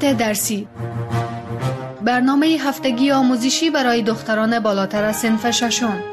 مطالعات درسی، برنامه هفتگی آموزشی برای دختران بالاتر از صنف ششم.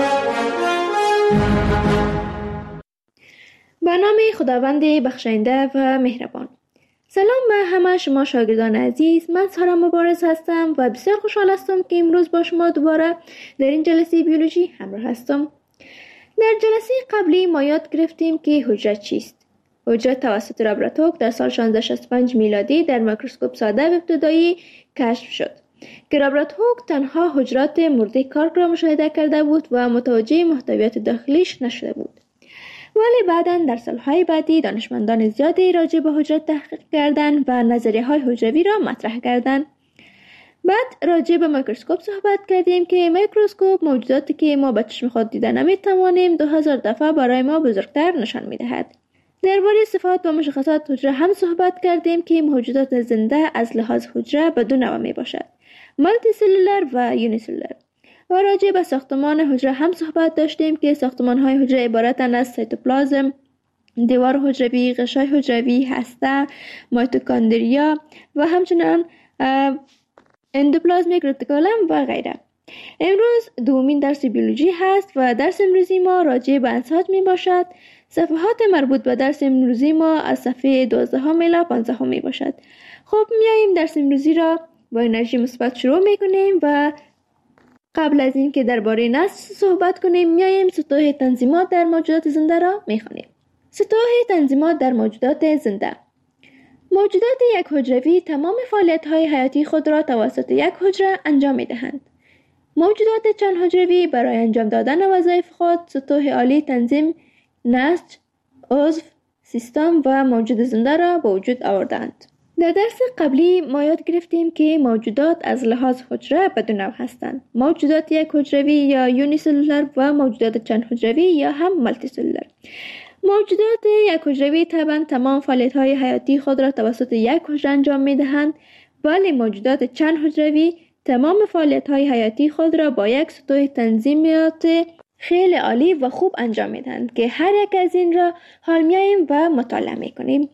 برنامه خداوند بخشنده و مهربان. سلام به همه شما شاگردان عزیز، من سارا مبارز هستم و بسیار خوشحال هستم که امروز با شما دوباره در این جلسه بیولوژی همراه هستم. در جلسه قبلی ما یاد گرفتیم که حجره چیست. حجره توسط رابرت هوک در سال 1665 میلادی در میکروسکوپ ساده و ابتدایی کشف شد که رابرت هوک تنها حجرات مرده کارک را مشاهده کرده بود و متوجه محتویات داخلیش نشده بود. ولی بعداً در سالهای بعدی دانشمندان زیادی راجع به حجره تحقیق کردند و نظریه‌های حجروی را مطرح کردند. بعد راجع به میکروسکوپ صحبت کردیم که میکروسکوپ موجوداتی که ما با چشم خود دیده نمی‌توانیم 2000 دفعه برای ما بزرگتر نشان می‌دهد. درباره صفات و مشخصات حجره هم صحبت کردیم که موجودات زنده از لحاظ حجره به دو نوع میباشد: مالتی سلولر و یونی سلولر. و راجع به ساختمان حجره هم صحبت داشتیم که ساختمان‌های حجره عبارتند از سیتوپلازم، دیوار حجروی، غشای حجروی، هسته، میتوکندریا و همچنین اندوپلازمیک رتیکولم و غیره. امروز دومین درس بیولوژی هست و درس امروزی ما راجع به انساج می باشد. صفحات مربوط به درس امروزی ما از صفحه 12 الی 15 می باشد. خب میاییم درس امروزی را با انرژی مثبت شروع می کنیم و قبل از این که درباره نسل صحبت کنیم میاییم سطوح تنظیمات در موجودات زنده را می خوانیم. سطوح تنظیمات در موجودات زنده. موجودات یک حجروی تمام فعالیت‌های حیاتی خود را توسط یک حجره انجام می‌دهند. موجودات چند حجروی برای انجام دادن وظایف خود سطوح عالی تنظیم، نسج، عضو، سیستم و موجود زنده را به وجود آوردند. در درس قبلی ما یاد گرفتیم که موجودات از لحاظ حجره به دو نوع هستند: موجودات یک حجروی یا یونی سلولر و موجودات چند حجروی یا هم مالتی سلولر. موجودات یک حجروی طبعا تمام فعالیت‌های حیاتی خود را توسط یک حجره انجام می‌دهند، ولی موجودات چند حجروی تمام فعالیت‌های حیاتی خود را با یک سطوح تنظیمات خیلی عالی و خوب انجام می‌دهند که هر یک از این را حال می‌آییم و مطالعه می‌کنیم.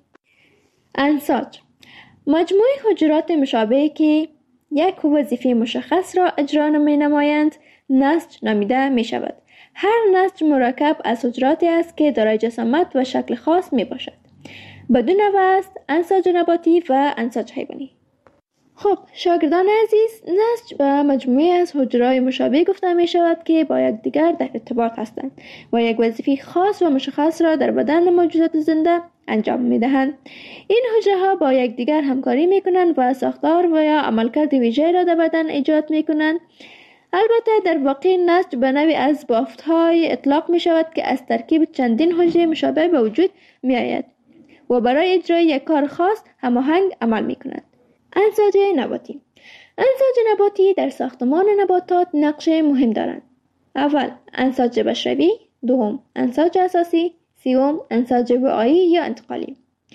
انساج: مجموعه حجرات مشابهی که یک وظیفه مشخص را اجرا می‌نمایند نسج نامیده می‌شود. هر نسج مرکب از حجراتی است که دارای جسامت و شکل خاص می باشد. به دو نوع است: انساج نباتی و انساج حیوانی. خب شاگردان عزیز، نسج به مجموعه از حجرات مشابه گفته می شود که با یکدیگر در ارتباط هستند و یک وظیفه خاص و مشخص را در بدن موجودات زنده انجام می دهند. این حجره ها با یکدیگر همکاری می کنند و ساختار و یا عملکرد ویژه‌ای را در بدن ایجاد می کنند. البته در واقع نسج به نوعی از بافت‌های اطلاق می شود که از ترکیب چندین حجره مشابه به وجود می آید و برای اجرای یک کار خاص هماهنگ عمل می کند. انساج نباتی. انساج نباتی در ساختمان نباتات نقش مهم دارند. اول انساج بشری، دوم انساج اساسی، سوم انساج وعایی یا انتقالی.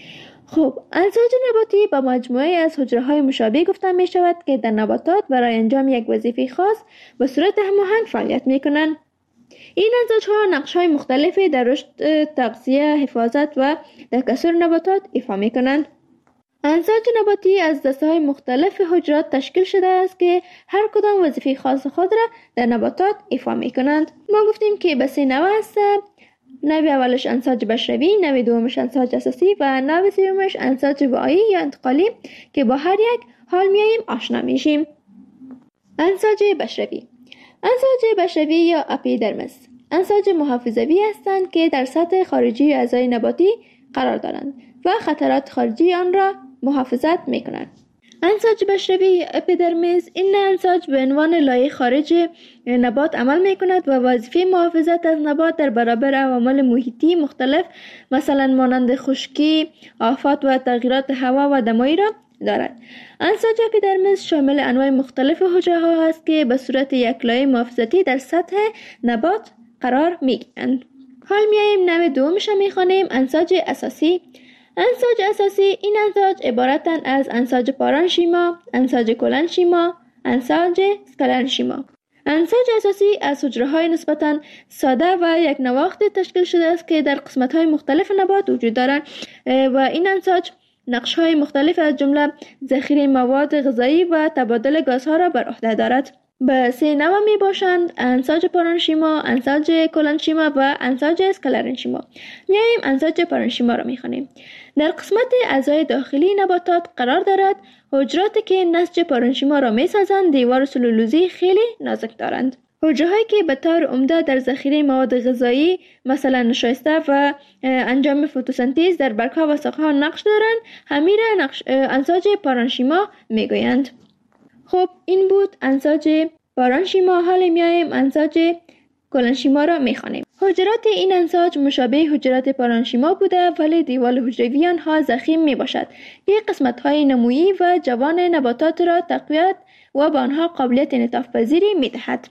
خب انساج نباتی با مجموعه از حجره‌های مشابه گفته می شود که در نباتات برای انجام یک وظیفه خاص به صورت هماهنگ فعالیت می کنند. این انساج‌ها نقش‌های مختلفی در رشد، تغذیه، حفاظت و تکثر نباتات ایفا می کنند. انساج نباتی از دسته‌های مختلف حجرات تشکیل شده است که هر کدام وظیفه خاص خود را در نباتات ایفا می کنند. ما گفتیم که به سه نوع است: نوع اولش انساج بشری، نوع دومش انساج اساسی و نوع سومش انساج وعایی یا انتقالی که با هر یک حال میاییم آشنا میشیم. انساج بشری. انساج بشری یا اپیدرمس انساج محافظوی هستند که در سطح خارجی اعضای نباتی قرار دارند و خطرات خارجی آن را محافظت میکنند. انساج بشری یا اپیدرمیس این انساج به عنوان لایه خارج نبات عمل می کند و وظیفه محافظت از نبات در برابر عوامل محیطی مختلف مثلا مانند خشکی، آفات و تغییرات هوا و دمایی را دارد. انساج اپیدرمیس شامل انواع مختلف حجره ها است که به صورت یک لایه محافظتی در سطح نبات قرار می گیرند. حال میاییم نوع دومش را میخوانیم: انساج اساسی. انساج اساسی این انساج عبارتند از انساج پارانشیما، انساج کلنشیما، انساج اسکلنشیما. انساج اساسی از حجره‌های نسبتاً ساده و یک نواخت تشکیل شده است که در قسمت‌های مختلف نبات وجود دارند و این انساج نقش‌های مختلف از جمله ذخیره مواد غذایی و تبادل گازها را بر عهده دارد. به 3 نوع می باشند: انساج پارانشیما، انساج کلانشیما و انساج اسکلرنشیما. میاییم انساج پارانشیما را میخوانیم. در قسمت اعضای داخلی نباتات قرار دارد. حجراتی که نسج پارانشیما را میسازند دیوار سلولوزی خیلی نازک دارند. حجرهایی که به طور عمده در ذخیره مواد غذایی مثلا نشایسته و انجام فتوسنتز در برگ‌ها و ساقه‌ها نقش دارند، همین را انساج پارانشیما میگویند. خب این بود انساج پارانشیما. حالا میایم انساج کلانشیما را میخوانیم. حجرات این انساج مشابه حجرات پارانشیما بوده ولی دیوال حجروی آنها ضخیم می باشد که قسمت‌های نمویی و جوان نباتات را تقویت و به آنها قابلیت انعطاف پذیری می دهد.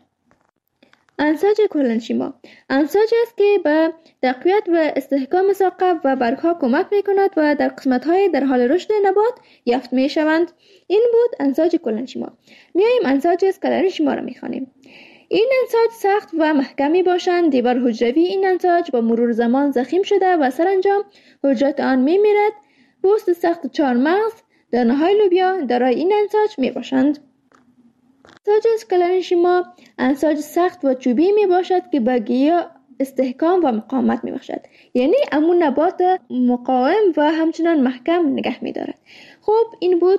انساج کلانشیما انساج است که به تقویت و استحکام ساقه و برگها کمک می کند و در قسمت‌های در حال رشد نبات یافت می شوند. این بود انساج کلانشیما. میاییم انساج اسکلرنشیما را میخوانیم. این انساج سخت و محکمی باشند. دیوار حجروی این انساج با مرور زمان ضخیم شده و سرانجام حجرات آن میمیرد. پوست سخت 4 مغز، دانه‌های لوبیا دارای این انساج می باشند. انساج اسکلرنشیما انساج سخت و چوبی می باشد که به گیاه استحکام و مقاومت می بخشد، یعنی امون نبات مقاوم و همچنان محکم نگه می دارد. خب این بود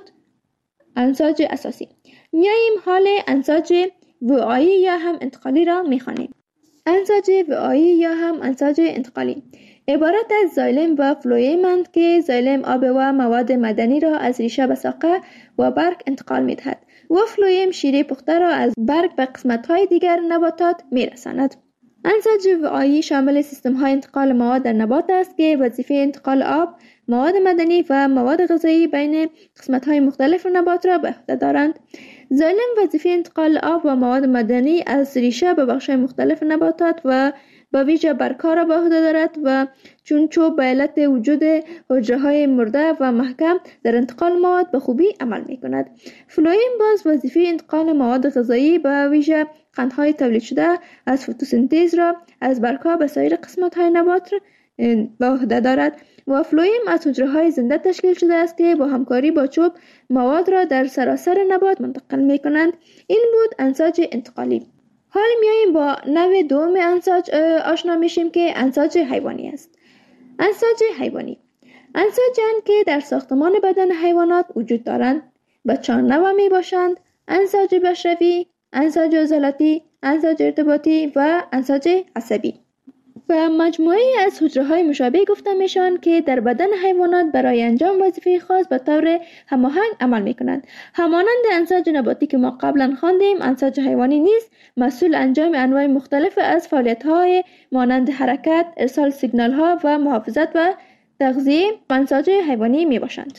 انساج اساسی. میاییم حال انساج وعایی یا هم انتقالی را میخوانیم. انساج وعایی یا هم انساج انتقالی عبارت از زایلم و فلویم‌اند که زایلم آب و مواد معدنی را از ریشه به ساقه و برگ انتقال میدهد و فلویم شیره پخته را از برگ به قسمت‌های دیگر نباتات میرساند. انساج وعایی شامل سیستم‌های انتقال مواد در نبات است که وظیفه انتقال آب، مواد معدنی و مواد غذایی بین قسمت‌های مختلف نبات را به عهده دارند. زایلم وظیفه انتقال آب و مواد معدنی از ریشه به بخش‌های مختلف نباتات و به ویژه برگ‌ها را به عهده دارد و چون چوب به علت وجود حجره‌های مرده و محکم در انتقال مواد به خوبی عمل می‌کند. فلویم باز وظیفه انتقال مواد غذایی به ویژه قندهای تولید شده از فتوسنتز را از برگ‌ها به سایر قسمت‌های نبات به عهده دارد و فلویم از حجره‌های زنده تشکیل شده است که با همکاری با چوب مواد را در سراسر نبات منتقل می‌کنند. این بود انساج انتقالی. حالا میاییم با نوع دوم انساج آشنا میشیم که انساج حیوانی است. انساج حیوانی انساج‌اند که در ساختمان بدن حیوانات وجود دارند. به 4 نوع می باشند: انساج بشروی، انساج عضلاتی، انساج ارتباطی و انساج عصبی. و مجموعه از حجره‌های مشابه گفته میشوند که در بدن حیوانات برای انجام وظیفه خاص به طور هماهنگ عمل میکنند. همانند انساج نباتی که ما قبلا خواندیم، انساج حیوانی نیز مسئول انجام انواع مختلف از فعالیت‌های مانند حرکت، ارسال سیگنال‌ها و محافظت و تغذیه انساج حیوانی میباشند.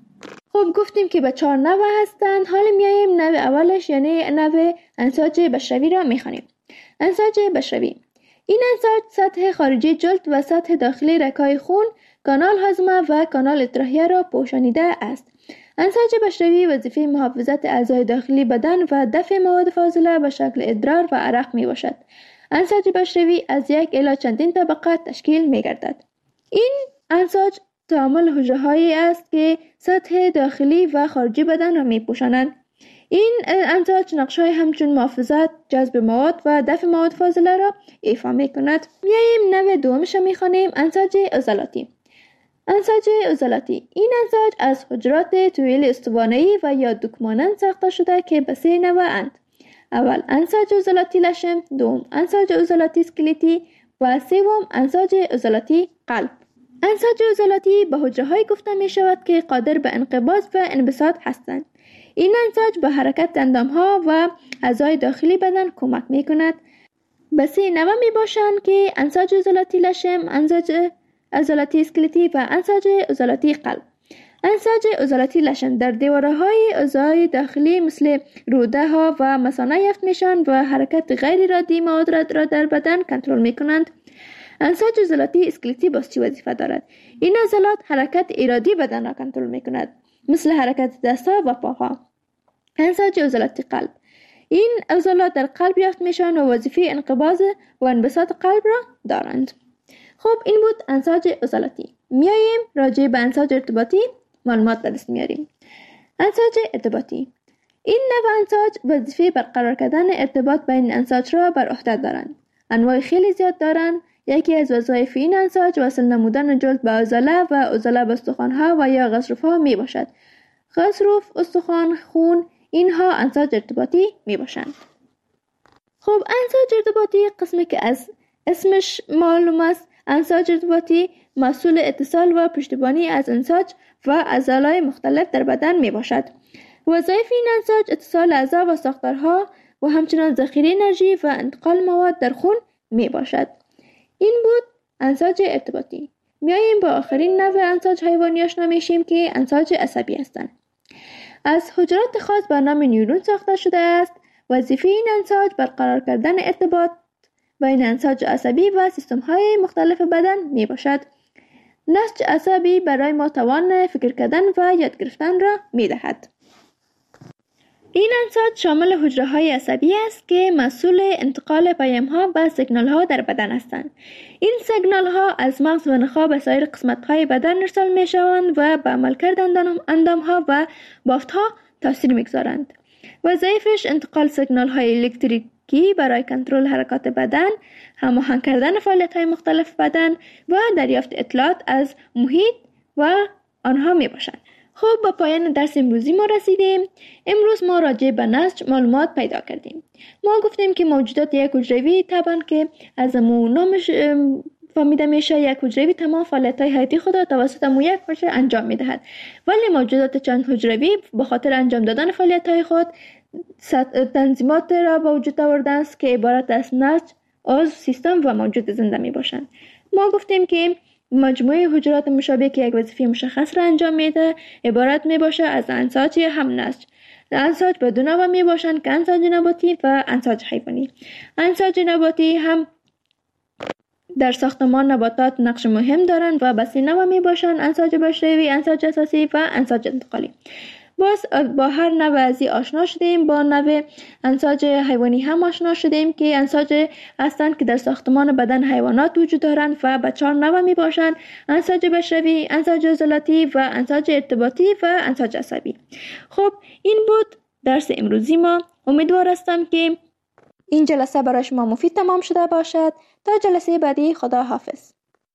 خب گفتیم که به 4 نوع هستند. حالا میایم نوع اولش یعنی نوع انساج بشروی را میخوانیم. انساج بشروی این انساج سطح خارجی جلد و سطح داخلی رگ‌های خون، کانال هاضمه و کانال اطراحیه را پوشانیده است. انساج بشروی وظیفه محافظت اعضای داخلی بدن و دفع مواد فاضله به شکل ادرار و عرق می باشد. انساج بشروی از 1 الی چندین طبقه تشکیل می گردد. این انساج تعامل حجره‌هایی است که سطح داخلی و خارجی بدن را می پوشانند. این انساج نقش‌های همچون محافظت، جذب مواد و دفع مواد فاضله را ایفا می‌کند. میاییم نوع دومش را می‌خوانیم: انساج عضلاتی. انساج عضلاتی این انساج از حجرات طویل استوانه‌ای و یا دوک مانند ساخته شده که به 3 نوع اند. اول انساج عضلاتی لشم، دوم انساج عضلاتی اسکلتی و سوم انساج عضلاتی قلب. انساج عضلاتی به حجره‌هایی گفته می‌شود که قادر به انقباض و انبساط هستند. این انساج به حرکت اندام‌ها و اعضای داخلی بدن کمک می‌کند. به 3 نوع می‌باشند که انساج عضلاتی لشم، انساج عضلاتی اسکلتی و انساج عضلاتی قلب. انساج عضلاتی لشم در دیواره‌های اعضای داخلی مثل روده‌ها و مثانه یافت می‌شوند و حرکت غیر ارادی مواد را در بدن کنترل می‌کنند. انساج عضلاتی اسکلتی باز چه وظیفه دارد؟ این عضلات حرکت ارادی بدن را کنترل می‌کند، مثل حرکت دست‌ها و پاها. انساج عضلاتی قلب این عضلات در قلب یافت میشن و وظیفه انقباض و انبساط قلب را دارند. خب این بود انساج عضلاتی. میاییم راجع به انساج ارتباطی معلومات به دست میاریم. انساج ارتباطی. این نوع انساج وظیفه برقرار کردن ارتباط بین انساج را بر عهده دارند. انواع خیلی زیاد دارند. یکی از وظایف این انساج وصل نمودن جلد به عضله و عضله به استخوان‌ها و یا غضروف‌ها می باشد. غضروف، استخوان، خون، اینها انساج ارتباطی می باشند. خب انساج ارتباطی قسمی که از اسمش معلوم است، انساج ارتباطی مسئول اتصال و پشتیبانی از انساج و عضلات مختلف در بدن می باشد. وظایف این انساج اتصال اعضا و ساختارها و همچنان ذخیره انرژی و انتقال مواد در خون می باشد. این بود انساج ارتباطی. میاییم با آخرین نوع انساج حیوانی آشنا میشیم که انساج عصبی هستند. از حجرات خاص به نام نیورون ساخته شده است. وظیفه این انساج برقرار کردن ارتباط بین انساج عصبی و سیستم‌های مختلف بدن می باشد. نسج عصبی برای ما توان فکر کردن و یاد گرفتن را می دهد. این انساج شامل حجره‌های عصبی است که مسئول انتقال پیام‌ها و سیگنال‌ها در بدن هستند. این سیگنال‌ها از مغز و نخاع به سایر قسمت‌های بدن ارسال می‌شوند و به عملکرد اندام‌ها و بافت‌ها تاثیر می‌گذارند. وظایفش انتقال سیگنال‌های الکتریکی برای کنترل حرکات بدن، هماهنگ کردن فعالیت‌های مختلف بدن و دریافت اطلاعات از محیط و آنها میباشند. خب به پایان درس امروزی ما رسیدیم. امروز ما راجع به نسج معلومات پیدا کردیم. ما گفتیم که موجودات یک حجروی طبعا که از نامش فهمیده میشه، یک حجروی تمام فعالیت‌های حیاتی خود را توسط یک حجره انجام میدهد، ولی موجودات چند حجروی به خاطر انجام دادن فعالیت‌های خود تنظیمات را به وجود آوردند است که عبارت از نسج، عضو، سیستم و موجود زنده می باشند. ما گفتیم که مجموعه حجرات مشابه که یک وظیفه مشخص را انجام میده عبارت می باشه از انساج یا هم نسج. انساج به دو نوع می باشند که انساج نباتی و انساج حیوانی. انساج نباتی هم در ساختمان نباتات نقش مهم دارند و به سه نوع می باشند: انساج بشری، انساج اساسی و انساج انتقالی. باز با هر نوع از این آشنا شدیم. با نوع انساج حیوانی هم آشنا شدیم که انساج هستند که در ساختمان بدن حیوانات وجود دارند و به 4 نوع می باشند: انساج بشری، انساج عضلاتی و انساج ارتباطی و انساج عصبی. خب این بود درس امروزی ما. امیدوار هستم که این جلسه برای شما مفید تمام شده باشد. تا جلسه بعدی، خدا حافظ.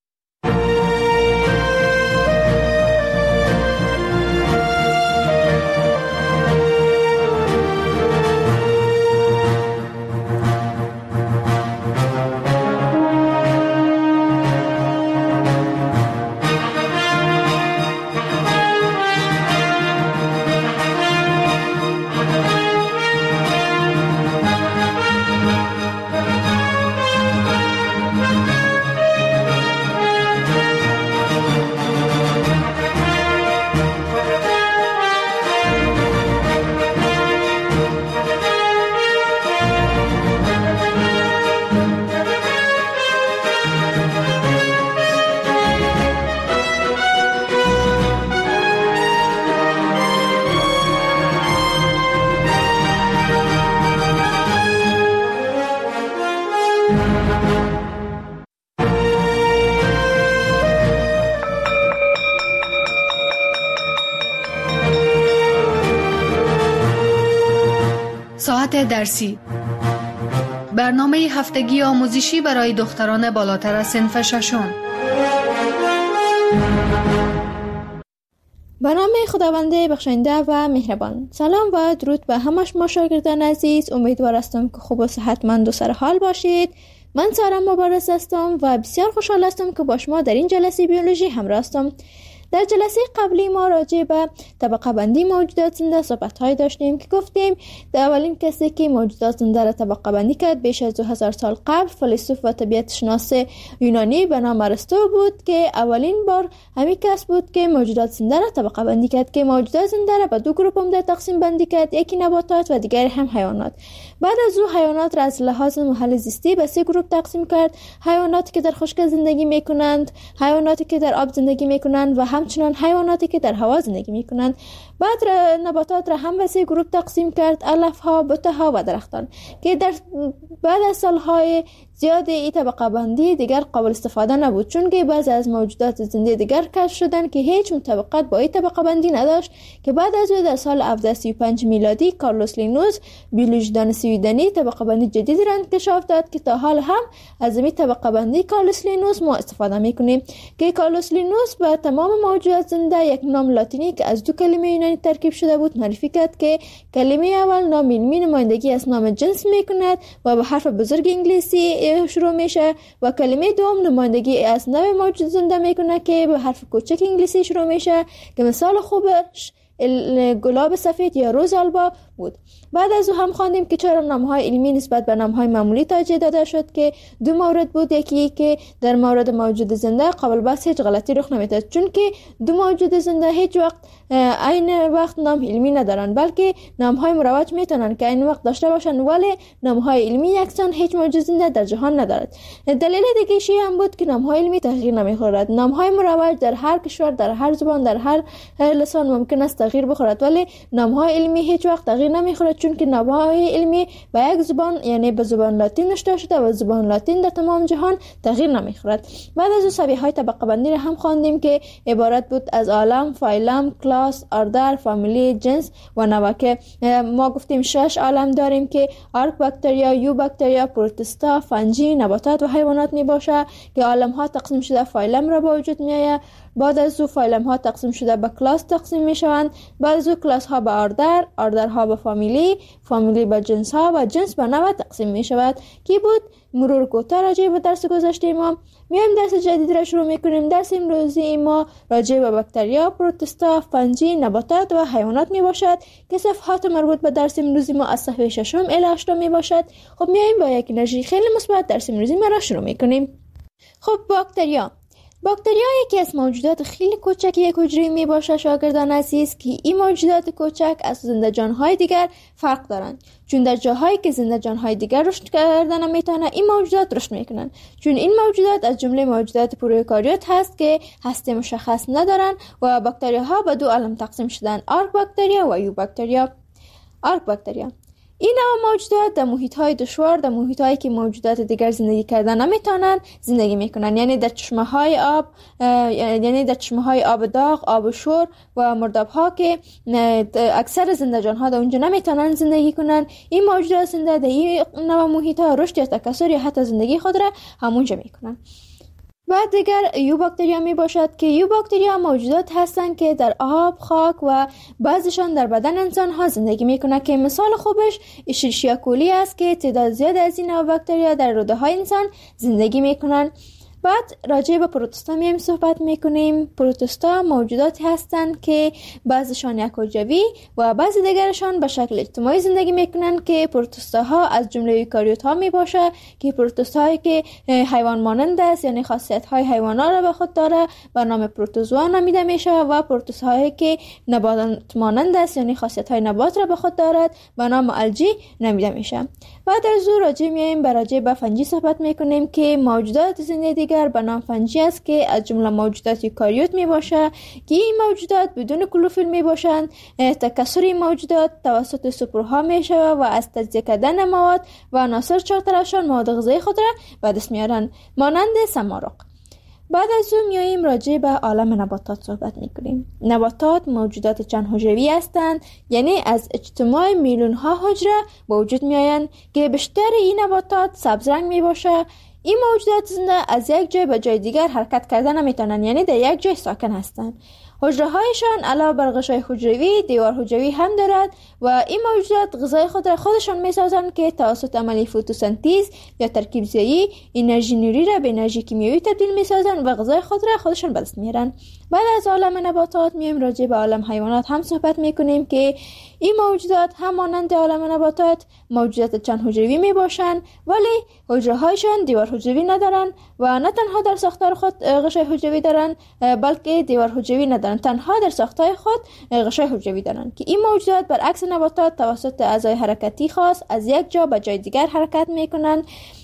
ساعت درسی، برنامه هفتگی آموزشی برای دختران بالاتر از صنف ششم. به نام خداوند بخشنده و مهربان. سلام و درود به همه شما شاگردان عزیز. امیدوار هستم که خوب و صحتمند و سرحال باشید. من سارا مبارز هستم و بسیار خوشحال هستم که با شما در این جلسه بیولوژی همراه هستم. در جلسه قبلی ما راجع به طبقه بندی موجودات زنده صحبت‌های داشتیم که گفتیم در اولین کسی که موجودات زنده را طبقه بندی کرد بیش از 2000 سال قبل فیلسوف و طبیعت شناس یونانی به نام ارسطو بود که اولین بار همین کس بود که موجودات زنده را طبقه بندی کرد که موجودات زنده را به دو گروه عمده تقسیم بندی کرد، یکی نباتات و دیگر هم حیوانات. بعد از او حیوانات را از لحاظ محل زیستی به 3 گروه تقسیم کرد: حیواناتی که در خشکی زندگی می‌کنند، حیواناتی که در آب زندگی می‌کنند و هم همچنان حیواناتی که در هوا زندگی میکنند. بعد نباتات را هم به 3 گروه تقسیم کرد: علف ها، بوته ها و درختان، که بعد از سالهای زیاد این طبقه بندی دیگر قابل استفاده نبود، چون که بعضی از موجودات زنده دیگر کشف شدند که هیچ مطابقت با این طبقه بندی نداشت، که بعد از او در سال 1735 میلادی کارلوس لینوس بیولوژیدان سویدنی طبقه بندی جدیدی را انکشاف داد که تا حال هم از این طبقه بندی کارلوس لینوس ما استفاده میکنیم، که کارلوس لینوس به تمام موجودات زنده یک نام لاتینی که از 2 کلمه یونانی ترکیب شده بود معرفی کرد که کلمه اول نام علمی نمایندگی از نام جنس میکند و به حرف بزرگ انگلیسی شروع میشه و کلمه دوم نمایندگی از نوع موجود زنده میکنه که به حرف کوچک انگلیسی شروع میشه، که مثال خوبش گلاب سفید یا روز آلبا بود. بعد از او هم خواندیم که چرا نامهای علمی نسبت به نامهای معمولی توجیه داده شد، که 2 مورد بود. یکی که در مورد موجود زنده قابل بحث هیچ غلطی رخ نمیداد، چون که 2 موجود زنده هیچ وقت عین وقت نام علمی ندارن، بلکه نامهای مروج میتونن که عین وقت داشته باشن، ولی نامهای علمی یکسان هیچ موجود زنده در جهان ندارد. دلیل دیگه شی هم بود که نامهای علمی تغییر نمیخورد. نامهای مروج در هر کشور، در هر زبان، در هر لسان ممکن است تغییر بخورد، ولی نامهای علمی هیچ وقت تغییر نمیخورد، چون که نامهای علمی به یک زبان، یعنی به زبان لاتین نوشته شده و زبان لاتین در تمام جهان تغییر نمیخورد. بعد از او سبیه‌های طبقه بندی را هم خواندیم که عبارت بود از عالم، فایلم، کلاس، اردر، فامیلی، جنس و نوع، که ما گفتیم 6 عالم داریم که آرک باکتریا، یو باکتریا، پروتوستا، فنجی، نباتات و حیوانات می باشه، که عالم ها تقسیم شده فایلم را به وجود می آید. بعد از او فایلم ها تقسیم شده به کلاس تقسیم می شوند. بعد از او کلاس ها به اردر، اردر ها به فامیلی، فامیلی به جنس ها و جنس به نوع تقسیم می شود. کی بود مرور کوتاه راجع به درس گذشته ما. میایم درس جدید را شروع میکنیم. درس امروزی ما راجع به باکتریا، پروتوستا، فنجی، نباتات و حیوانات می باشد، که صفحات مربوط به درس امروزی ما از صفحه 6 الی 8 می باشد. خب میایم با یک انرژی خیلی مثبت درس امروزی ما را شروع میکنیم. خب باکتریا یکی از موجودات خیلی کوچک یک حجره می باشه شاگردان عزیز، که این موجودات کوچک از زنده جانهای دیگر فرق دارند، چون در جاهایی که زنده جانهای دیگر رشد کردن نمیتونه این موجودات رشد میکنن، چون این موجودات از جمله موجودات پروکاریوت هست که هسته مشخص ندارن و باکتریاها به 2 عالم تقسیم شدن: آرک باکتریا و یو باکتریا. آرک باکتریا این نوع موجودات در محیط‌های دشوار، در محیط‌هایی که موجودات دیگر زندگی کردن نمیتونن زندگی میکنن، یعنی در چشمه‌های آب، یعنی در چشمه‌های آب داغ، آب شور و مرداب‌ها که اکثر زنده جان‌ها در اونجا نمیتونن زندگی کنن. این موجودات زنده در این نوع محیط‌ها رشد یا تکثر یا حتی زندگی خود را همونجا میکنن. بعد دیگر یو باکتریا می باشد که یو باکتریا موجودات هستند که در آب، خاک و بعضیشان در بدن انسان ها زندگی می کنند، که مثال خوبش اشریشیا کولی است که تعداد زیاد از این نوع باکتریا در روده های انسان زندگی می کنند. بعد راجع به پروتوستا میایم صحبت میکنیم. پروتوستا موجوداتی هستند که بعضیشان یک حجروی و بعضی دیگرشان به شکل اجتماعی زندگی میکنند، که پروتوستاها از جمله ایوکاریوت ها میباشه، که پروتوستاهایی که حیوان مانند است، یعنی خاصیت های حیوانات را به خود داره، به نام پروتوزوا نامیده میشه، و پروتوستاهایی که نبات مانند است، یعنی خاصیت های نبات را به خود دارد، به نام الژی نامیده میشه. بعد از او راجع به فنجی صحبت میکنیم که موجودات زنده دیگر به نام فنجی است، که از جمله موجودات یوکاریوت می باشه، که این موجودات بدون کلوروفیل می باشند. تکثر این موجودات توسط سپرها می شود و از تجزیه کردن مواد و عناصر چهارطرفشان مواد غذایی خود را به دست میارند، مانند سمارق. بعد از او میاییم راجع به عالم نباتات صحبت میکنیم. نباتات موجودات چند حجروی هستند، یعنی از اجتماع میلیون ها حجره به وجود میآیند، که بیشتر این نباتات سبز رنگ می باشه. این موجودات زنده از یک جای به جای دیگر حرکت کردن نمیتونن، یعنی در یک جای ساکن هستند. حجره هایشان علاوه بر غشای حجروی دیوار حجروی هم دارد و این موجودات غذای خود را خودشان میسازند، که توسط عمل فتوسنتز یا ترکیب زایی انرژی نوری را به انرژی کیمیایی تبدیل میسازند و غذای خود را خودشان به دست میارند. بعد از عالم نباتات میایم راجع به عالم حیوانات هم صحبت میکنیم، که این موجودات هم مانند عالم نباتات موجودات چند حجروی می باشند، ولی حجره هایشان دیوار حجروی ندارند و نه تنها در ساختار خود غشای حجروی دارند، بلکه دیوار حجروی ندارند، تنها در ساختار خود غشای حجروی دارند، که این موجودات برعکس نباتات توسط اعضای حرکتی خاص از یک جا به جای دیگر حرکت میکنند.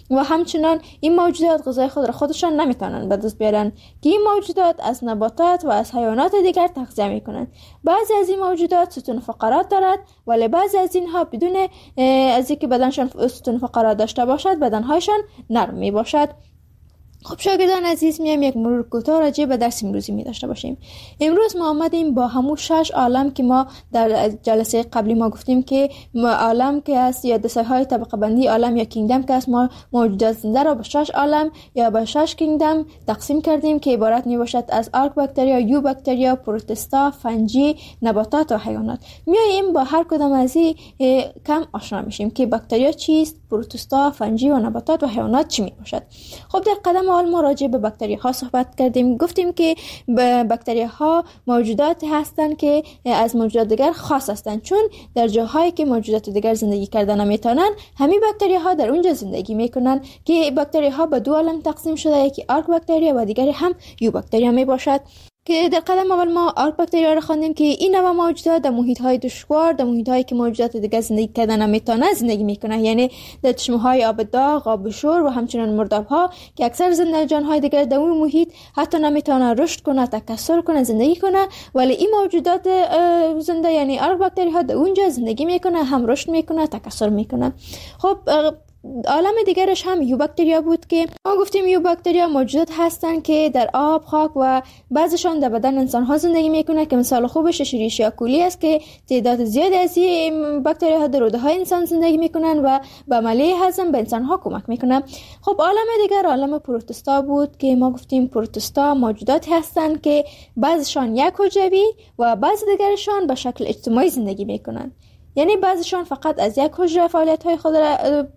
و همچنان این موجودات غذای خود را خودشان نمیتونن به دست بیارن که این موجودات از نباتات و از حیوانات دیگر تغذیه میکنند. بعضی از این موجودات ستون فقرات دارد، ولی بعضی از اینها بدون از اینکه بدنشان ستون فقرات داشته باشد بدنهایشان نرم می باشد. خب شاگردان عزیز، میایم یک مرور کوتاه راجع به درس امروزی می داشته باشیم. امروز ما آمدیم با همون 6 عالم که ما در جلسه قبلی ما گفتیم که عالم که است یا دسته‌های طبقه بندی عالم یا کینگدم که است، ما موجودات زنده را به 6 عالم یا به 6 کینگدم تقسیم کردیم که عبارت می باشد از آرک باکتریا، یو باکتریا، پروتستا، فنجی، نباتات و حیوانات. میایم با هر کدام از این کم آشنا میشیم که باکتریا چیست، پروتستا، فنجی و نباتات و حیوانات چی می باشد. خب در قدم اول ما راجع به باکتریاها صحبت کردیم. گفتیم که باکتریاها موجودات هستند که از موجودات دیگر خاص هستند، چون در جاهایی که موجودات دیگر زندگی کردن نمیتونن، همین باکتریاها در اونجا زندگی میکنن که باکتریاها به دو عالم تقسیم شده، یکی آرک باکتریا و دیگری هم یو باکتریا می باشد. که در قدم اول ما آرک باکتریا را خواندیم که این نوع موجودات در محیط‌های دشوار، در محیط‌هایی که موجودات دیگر زندگی کردن نمیتونن زندگی میکنن، یعنی در چشمه‌های آب داغ، آب شور و همچنین مرداب‌ها که اکثر زنده‌جان‌های دیگر در اون محیط حتی نمیتونن رشد کنه، تکثر کنه، زندگی کنه، ولی این موجودات زنده یعنی آرک باکتریاها در اونجا زندگی میکنه، هم رشد میکنه، تکثر میکنه. خب عالم دیگرش هم یو باکتریا بود که ما گفتیم یو باکتریا موجودات هستند که در آب، خاک و بعضشان در بدن انسان ها زندگی میکنه که مثال خوبش اشریشیا کولی است که تعداد زیادی از این باکتریا ها در روده های انسان زندگی میکنن و به عملیه هضم به انسان ها کمک میکنه. خب عالم دیگر عالم پروتستا بود که ما گفتیم پروتستا موجودات هستند که بعضشان یک حجروی و بعض دیگرشان به شکل اجتماعی زندگی میکنن، یعنی بعضیشان فقط از یک حجره فعالیت‌های خود را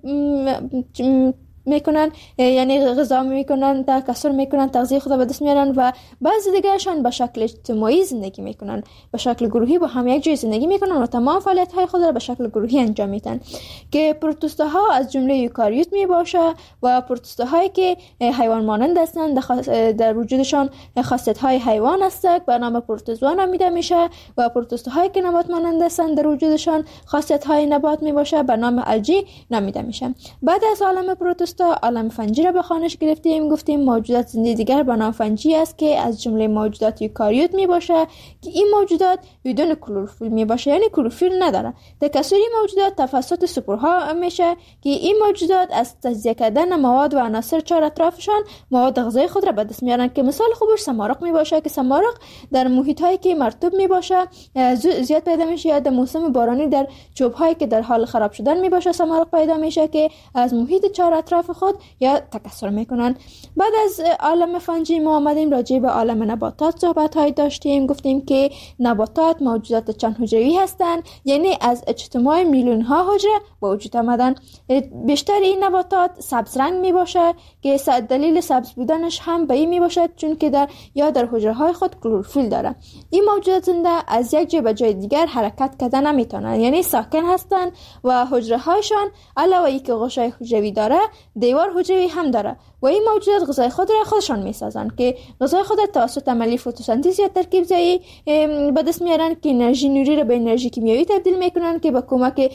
میکنن، یعنی غذا میکنن، تکثر میکنن، تغذیه خود را به دست میارن و بعضی دیگرشان به شکل اجتماعی زندگی میکنن، به شکل گروهی با هم یک جای زندگی میکنن و تمام فعالیت‌های خود را به شکل گروهی انجام میدن. که پروتوستاها از جمله یوکاریوت میباشه و پروتوستاهایی که حیوان مانند هستند در وجودشان خاصیت‌های حیوان هستند به نام پروتوزوا نامیده میشه و پروتوستاهایی که نبات مانند هستند در وجودشان خاصیت‌های نبات میباشه به نام الژی نامیده میشه. بعد از عالم پروتوستا عالم فنجی را به خوانش گرفتیم. گفتیم موجودات زنده دیگر به نام فنجی است که از جمله موجودات یوکاریوت می باشه که این موجودات بدون کلروفیل می باشه، یعنی کلروفیل نداره. تکثر موجودات توسط سپورها میشه که این موجودات از تجزیه کردن مواد و عناصر چهار اطرافشان مواد غذایی خود را به دست میارن که مثال خوبش سمارق می باشه که سمارق در محیط هایی که مرطوب می باشه زیاد پیدا میشه، یا در موسم بارانی در چوب هایی که در حال خراب شدن می باشه سمارق پیدا میشه که از محیط چهار اطراف خود یا تکثر میکنن. بعد از عالم فنجی ما آمدیم راجع به عالم نباتات صحبت های داشتیم. گفتیم که نباتات موجودات چند حجروی هستند، یعنی از اجتماع میلیون ها حجره به وجود آمدن. بیشتر این نباتات سبز رنگ می باشه که دلیل سبز بودنش هم به این می باشد چون که در حجره های خود کلروفیل داره. این موجودات زنده از یک جای به جای دیگر حرکت کردن نمیتونن، یعنی ساکن هستند و حجره هایشان علاوه ای که غشای حجروی داره دیوار حجروی هم داره و این موجودات غذای خود را خودشان میسازن که غذای خود را توسط عملیه فتوسنتز یا ترکیب زایی به دست میارن که انرژی نوری را به انرژی کیمیایی تبدیل میکنن که با کمک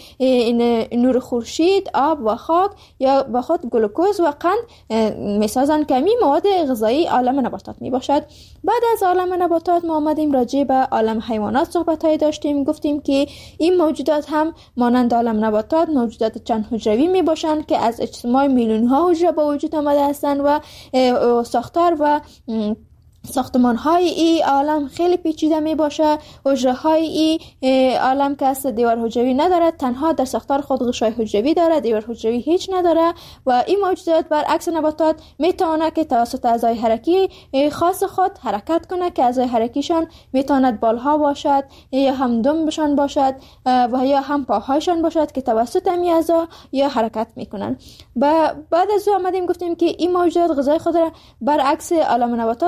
نور خورشید، آب و خاک یا با خود گلوکوز و قند میسازن که می مواد غذایی عالم نباتات میباشد. بعد از عالم نباتات ما آمدیم راجع به عالم حیوانات صحبت های داشتیم. گفتیم که این موجودات هم مانند عالم نباتات موجودات چند حجروی میباشند که از اجتماع میلیون ها حجره به وجود آمده هستند و ساختار و ساختمان های ای عالم خیلی پیچیده می باشه. حجره های ای عالم که است دیوار حجروی نداره، تنها در ساختار خود غشای حجروی داره، دیوار حجروی هیچ نداره و این موجودات برعکس نباتات می تواند که توسط اعضای حرکی خاص خود حرکت کنه که اعضای حرکیشان می تواند بالها باشد یا هم دمبشان باشد و یا هم پاهایشان باشد که توسط این اعضا یا حرکت میکنن. بعد از او آمدیم گفتیم که این موجودات غذای خود را برعکس عالم نباتات غذای خود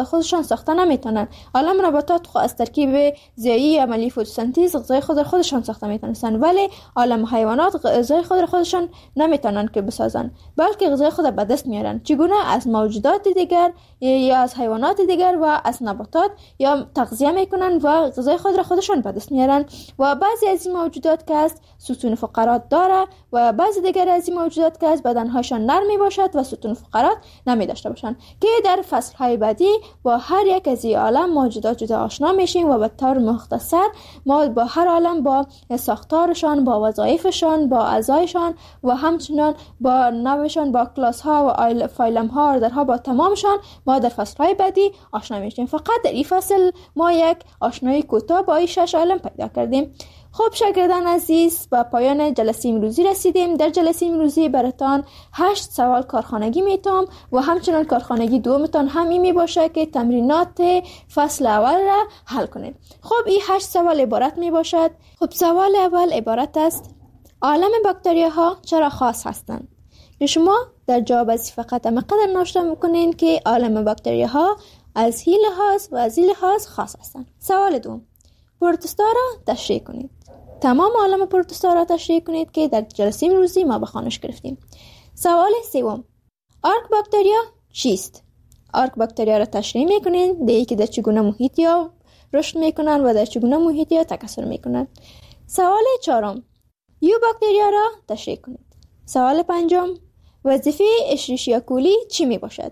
غذای خودشان ساخته نمیتونن. عالم نباتات خود از ترکیب ضیایی عملی فتوسنتز غذای خودشان ساخته میتونن، ولی عالم حیوانات غذای خودشان نمیتونن که بسازن، بلکه غذای خود به دست میارن. چگونه؟ از موجودات دیگر یا از حیوانات دیگر و از نباتات یا تغذیه میکنن و غذای خودشان به دست میارن. و بعضی از این موجودات که است ستون فقرات داره و بعضی دیگر از این موجودات که است بدنهاشان نرم باشد و ستون فقرات نمی داشته باشند، که در فصلهای بعدی با هر یک از این عالم موجودات جدا آشنا میشیم و به طور مختصر ما با هر عالم با ساختارشان، با وظایفشان، با اعضایشان و همچنان با نوعشان، با کلاس ها و فایلم ها، اردرها، با تمامشان ما در فصلهای بعدی آشنا میشیم. فقط در این فصل ما یک آشنایی کوتاه با این 6 عالم پیدا کردیم. خب شاگردان عزیز، به پایان جلسه امروزی رسیدیم. در جلسه امروزی براتان 8 سوال کارخانگی میتام و همچنان کارخانگی دومتان همین می باشه که تمرینات فصل اول را حل کنید. خب این 8 سوال عبارت می باشد. خب سوال اول عبارت است: عالم باکتریاها چرا خاص هستند؟ شما در جواب از فقط مقدار نوشته میکنین که عالم باکتریاها از این لحاظ و از این لحاظ خاص هستند. سوال دوم: پروتوستا را تشریح کنید. تمام عالم پروتوستا را تشریح کنید که در جلسه امروزی ما به خوانش گرفتیم. سوال سوم: آرک باکتریا چیست؟ آرک باکتریا را تشریح میکنید، دیگه که در چگونه محیطی ها رشد میکنند و در چگونه محیطی ها تکثر میکنند. سوال چهارم: یو باکتریا را تشریح کنید. سوال پنجم: وظیفه اشریشیا کولی چی می باشد؟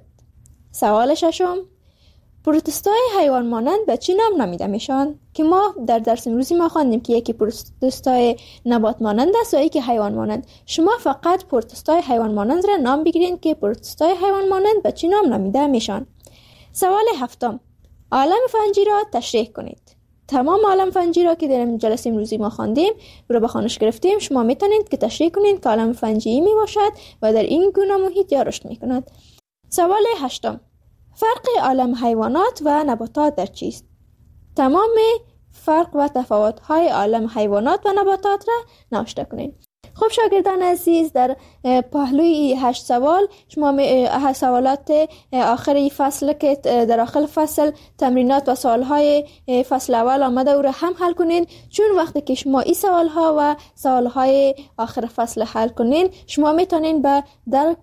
سوال ششم: پروتوستای حیوان مانند به چی نام نامیده میشن؟ که ما در درس امروزی ما خواندیم که یکی پروتوستای نبات مانند است و یکی حیوان مانند. شما فقط پروتوستای حیوان مانند را نام بگیرید که پروتوستای حیوان مانند به چی نام نامیده میشن. سوال هفتم: عالم فنجی را تشریح کنید. تمام عالم فنجی را که در جلسه امروزی ما خواندیم رو به خوانش گرفتیم، شما میتونید که تشریح کنید که عالم فنجی می باشد و در این گونه محیط یا رشد میکند. سوال هشتم: فرق عالم حیوانات و نباتات در چیست؟ تمام فرق و تفاوت‌های عالم حیوانات و نباتات را نوشته کنید. خب شاگردان عزیز، در پهلوی 8 سوال شما سوالات آخری فصل که در آخر فصل تمرینات و سوالهای فصل اول آمده او را هم حل کنین، چون وقتی که شما این سوالها و سوالهای آخر فصل حل کنین شما میتونین به درک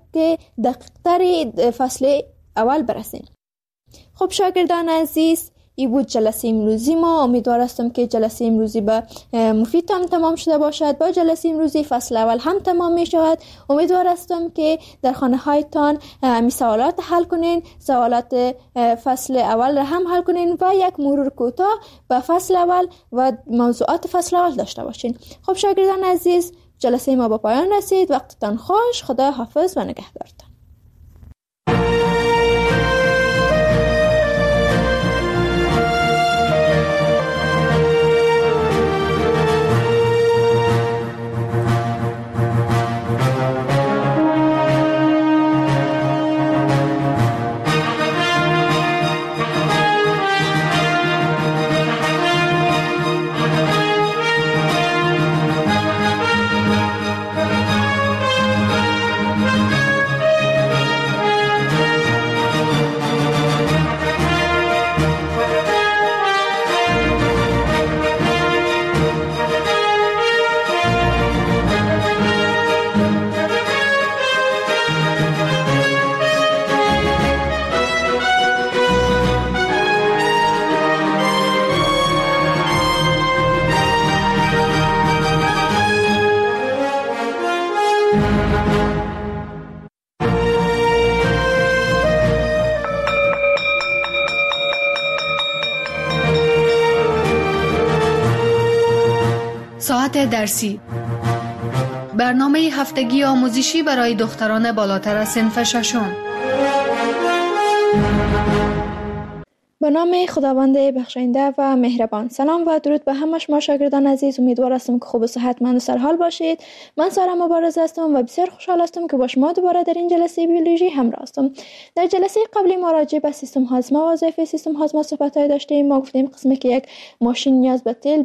دقیق‌تر فصل اول برسین. خب شاگردان عزیز، این بود جلسه امروزی ما. امیدوار هستم که جلسه امروزی به مفید هم تمام شده باشد. با جلسه امروزی فصل اول هم تمام می شود. امیدوار هستم که در خانه هایتان می سوالات حل کنین، سوالات فصل اول را هم حل کنین و یک مرور کوتاه به فصل اول و موضوعات فصل اول داشته باشین. خب شاگردان عزیز، جلسه ما به پایان رسید. وقتتان خوش. خدا حافظ و نگهدارتان. ساعت درسی، برنامه هفتگی آموزشی برای دختران بالاتر از صنف ششم. به نام خداوند بخشاینده و مهربان. سلام و درود به همه شما شاگردان عزیز. امیدوار هستم که خوب و صحتمند و سرحال باشید. من سارا مبارز هستم و بسیار خوشحال هستم که با شما دوباره در این جلسه بیولوژی همراه هستم. در جلسه قبلی ما راجع به سیستم هاضمه و وظایف سیستم هاضمه صحبت‌های داشتیم. ما گفتیم قسمی که یک ماشین نیاز به تیل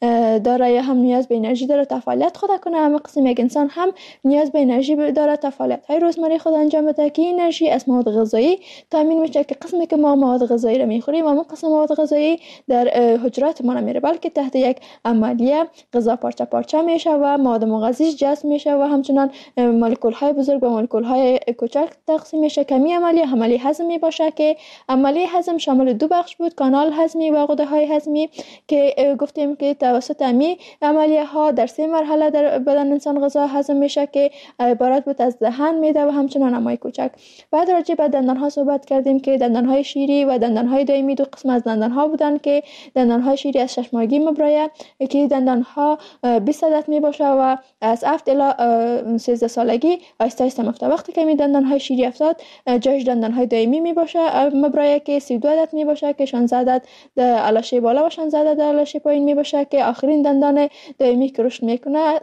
داره یا هم نیاز به انرژی داره تا فعالیت خود کنه، اما قسم یک انسان هم نیاز به انرژی داره تا فعالیت‌های روزمره خود انجام بده که انرژی از مواد غذایی تامین میشه که قسمی که ما مواد غذایی را میخوریم و قسم مواد غذایی در حجرات ما نمیره، بلکه تحت یک عملیه غذا پارچه پارچه میشه و مواد مغذیش جذب میشه و همچنان مولکول های بزرگ و مولکول های کوچک تقسیم میشه. کمی عملیه هضمی باشه که عملیه هضم شامل دو بخش بود، کانال هضمی و غده های هضمی، که گفتیم که توسط امی عملیه ها در 3 مرحله در بدن انسان غذا هضم میشه که عبارت بود از دهن، معده و همچنان امعای کوچک. بعد راجع به دندان ها صحبت کردیم که دندان های شیری و دندان های دائمی دو قسم از دندان ها بودن که دندان های شیری از 6 ماهگی مبرایه که دندان ها 20 عدد می باشه و از 7 الی 13 سالگی آهسته آهسته میفته. وقتی که می دندان های شیری افتاد جایش دندان های دائمی می باشه مبرایه که 32 عدد می باشه که 16 عدد در علاشه بالا و 16 عدد در علاشه پایین می باشه که آخرین دندان دائمی که رشد میکنه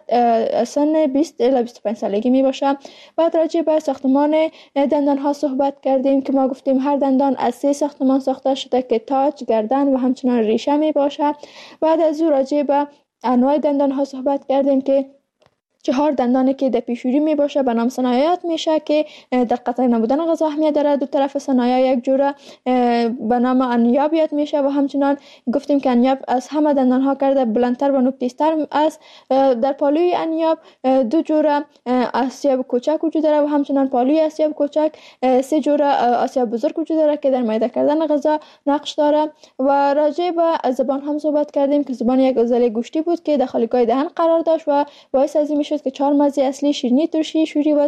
سن 20 الی 25 سالگی می باشه. بعد راجع به ساختمان دندان ها صحبت کردیم که ما گفتیم هر دندان از 3 ساختمان ساخته شده که تاج، گردن و همچنان ریشه می باشه. بعد از او راجع به انواع دندان ها صحبت کردیم که 4 دندانی که در پیشوری می باشه به نام ثنایات میشه که در قطع نبودن غذا اهمیت داره. دو طرف ثنایا یک جوره به نام انیاب یاد میشه و همچنان گفتیم که انیاب از همه دندان ها کرده بلندتر و نوک‌تیزتر است. در پالوی انیاب 2 جوره آسیاب کوچک وجود داره و همچنان پالوی آسیاب کوچک 3 جوره آسیاب بزرگ وجود داره که در میده کردن غذا نقش داره. و راجع به زبان هم صحبت کردیم که زبان یک عضله گوشتی بود که در خالیگاه دهن قرار داشت و باعث از این میشد که 4 مزه اصلی شیرینی، ترشی، شوری و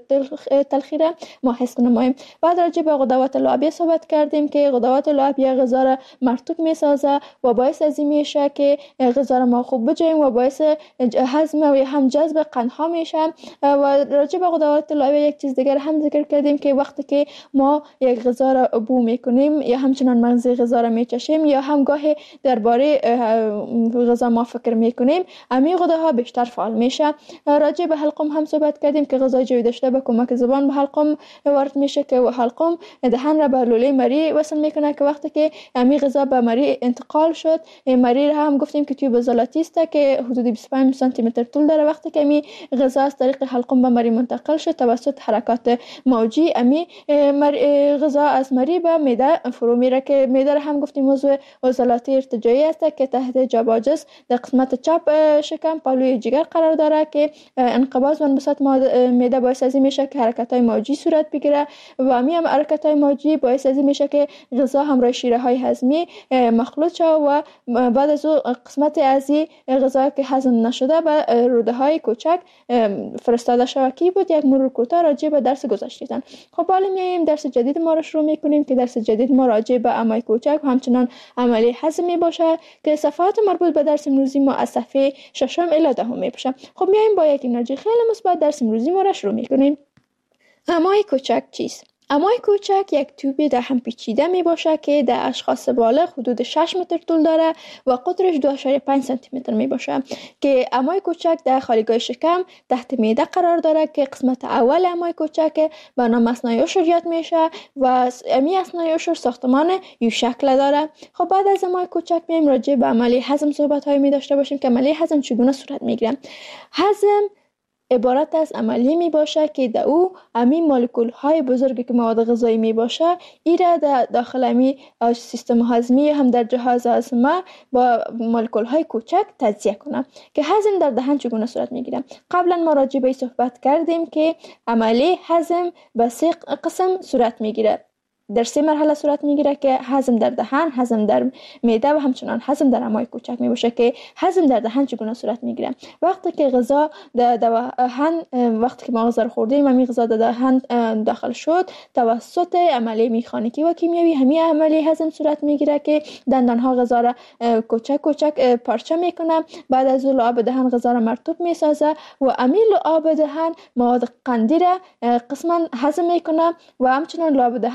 تلخی را ما حس نماییم. بعد راجع به غدوات لعابیه صحبت کردیم که غدوات لعابیه غذا را مرطوب میسازه و باعث از این میشه که غذا را ما خوب بجویم و باعث هضم و هم جذب قندها میشه. و راجع به غدوات لعابیه یک چیز دیگر هم ذکر کردیم که وقتی که ما یک غذا را بو میکنیم یا همچنان مغز غذا را میچشیم یا هم گاهی درباره غذا ما فکر میکنیم، امی غده ها بیشتر فعال میشه. راجع به حلقوم هم صحبت کردیم که غذای جویده شده به کمک زبان به حلقوم وارد میشه که حلقوم دهن را به لوله مری وصل میکنه که وقتی که امی غذا به مری انتقال شد، مری را هم گفتیم که توی عضلاتی است که حدود 25 سانتی متر طول داره. وقتی که امی غذا از طریق حلقوم به مری منتقل شد توسط حرکات موجی امی غذا از مری به معده فرو میره که معده را هم گفتیم عضو عضلاتی ارتجاعی است که تحت جباجس در قسمت چپ شکم پالوی جگر قرار داره که انقباض و انبساط معده باعث از این میشه که حرکت‌های موجی صورت بگیره و هم حرکت‌های موجی باعث از این میشه که غذا همراه شیره‌های هضمی مخلوط شه و بعد از او قسمت از غذا که هضم نشده به روده‌های کوچک فرستاده شود. کی بود یک مرور کوتاه راجع به درس گذشته‌تان. خب حالا میایم درس جدید ما رو شروع می‌کنیم که درس جدید ما راجع به امعای کوچک و همچنان عملیه هضم میباشه که صفحات مربوط به درس امروزی ما از صفحه 6 الی 10 میباشه. خب میایم با یک انرژی خیلی مثبت درس امروزی ما را شروع میکنیم. امعای کوچک چیست؟ امعای کوچک یک توب دهن پیچیده می باشه که در اشخاص بالغ حدود 6 متر طول داره و قطرش 2.5 سانتی متر می باشه که امعای کوچک در خالیگاه شکم تحت معده قرار داره که قسمت اول امعای کوچک به نام اثنای عشر یاد میشه و امی اثنای عشر ساختمان یو شکل داره. خب بعد از امعای کوچک میایم راجع به عملیه هضم صحبت هایی می داشته باشیم که عملیه هضم چگونه صورت میگیره. هضم عبارت از عملیه می باشه که در او امی مولکول های بزرگی که مواد غذایی می باشه ایره در داخل امی سیستم هضمی هم در جهاز هضمه با مولکول های کوچک تجزیه کنه که هضم در دهن چگونه صورت می گیره. قبلا ما راجع به صحبت کردیم که عملیه هضم به 3 قسم صورت می گیره. در 3 مرحله صورت میگیره که هضم در دهن، هضم در معده و همچنان هضم در امعای کوچک می باشه. که هضم در دهن چگونه صورت میگیره؟ وقتی که غذا در دهن وقتی که ما غذا رو خوردیم همین غذا در دهن داخل شد توسط عملیه مکانیکی و کیمیایی همین عملیه هضم صورت میگیره که دندان ها غذا را کوچک پارچه میکنه. بعد از اون لعاب دهن غذا را مرطوب میسازه و همین لعاب دهن مواد قندی را قسما هضم میکنه و همچنان لعاب دهن وظایف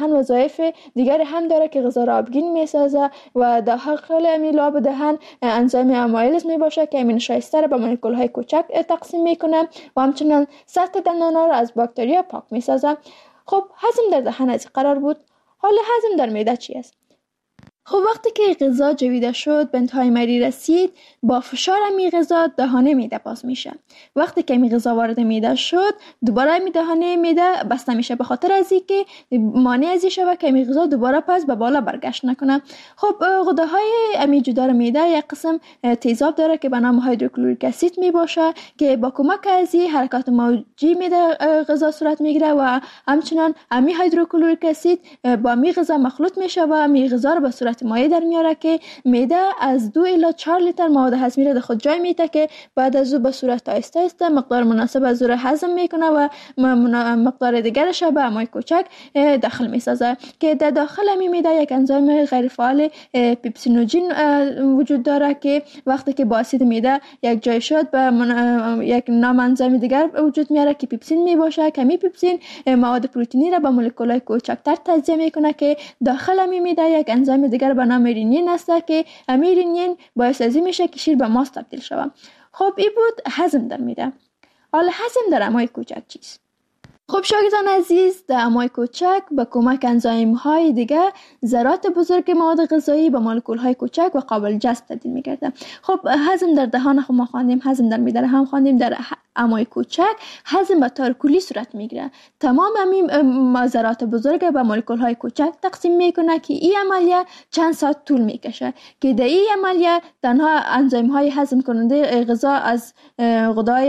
وظایف دیگر هم داره که غذا را آبگین میسازه و داخل امی لعاب دهن انزیم آمایلیز می باشه که امین شایسته را به مولکول های کوچک تقسیم میکنه و همچنین سطح دندانها را از باکتریا پاک میسازه. خب هضم در دهن از قرار بود، حالا هضم در معده چی است؟ خب وقتی که غذا جویده شد به انتهای معده رسید، با فشار امی غذا دهانه معده باز میشه. وقتی که امی غذا وارد معده شد دوباره امی دهانه معده بسته میشه، به خاطر از اینکه مانع از این شود که امی غذا دوباره پس به بالا برگشت نکنه. خب غده‌های امی جدار معده یک قسم تیزاب داره که به نام هیدروکلوریک اسید می باشه که با کمک از این حرکات موجی معده غذا صورت میگیره و همچنین امی هیدروکلوریک اسید با امی غذا مخلوط میشه و امی غذا رو به صورت مایع در میاره که معده از 2 الی 4 لیتر مواد هضمی را در خود جای میده که بعد از او به صورت آهسته آهسته مقدار مناسب از او را هضم میکنه و مقدار دیگرش به امای کوچک داخل میسازه که در داخل امی معده یک انزیم غیر فعال پیپسینوژن وجود داره که وقتی که با اسید معده یک جای شد به یک نام انزیم دیگر وجود میاره که پیپسین می باشه که می پیپسین مواد پروتئینی را به مولکول‌های کوچکتر تجزیه میکنه که داخل امی معده یک انزیم دیگر به نام رینین است که امی رینین باعث از این میشه که شیر به ماست تبدیل شود. خب این بود هضم در معده. حالا هضم در امای کوچک چیست؟ خب شاگردان عزیز، در امای کوچک با کمک انزیم های دیگه ذرات بزرگ مواد غذایی به مولکول های کوچک و قابل جذب تبدیل میگردن. خب هضم در دهان خب ما خواندیم، هضم در معده هم خواندیم. در امای کوچک هضم به طور کلی صورت میگیره. تمام امی ذرات بزرگ به مولکول های کوچک تقسیم میکنه که این عملیه چند ساعت طول میکشه که در این عملیه تنها انزیم های هضم کننده غذا از غدای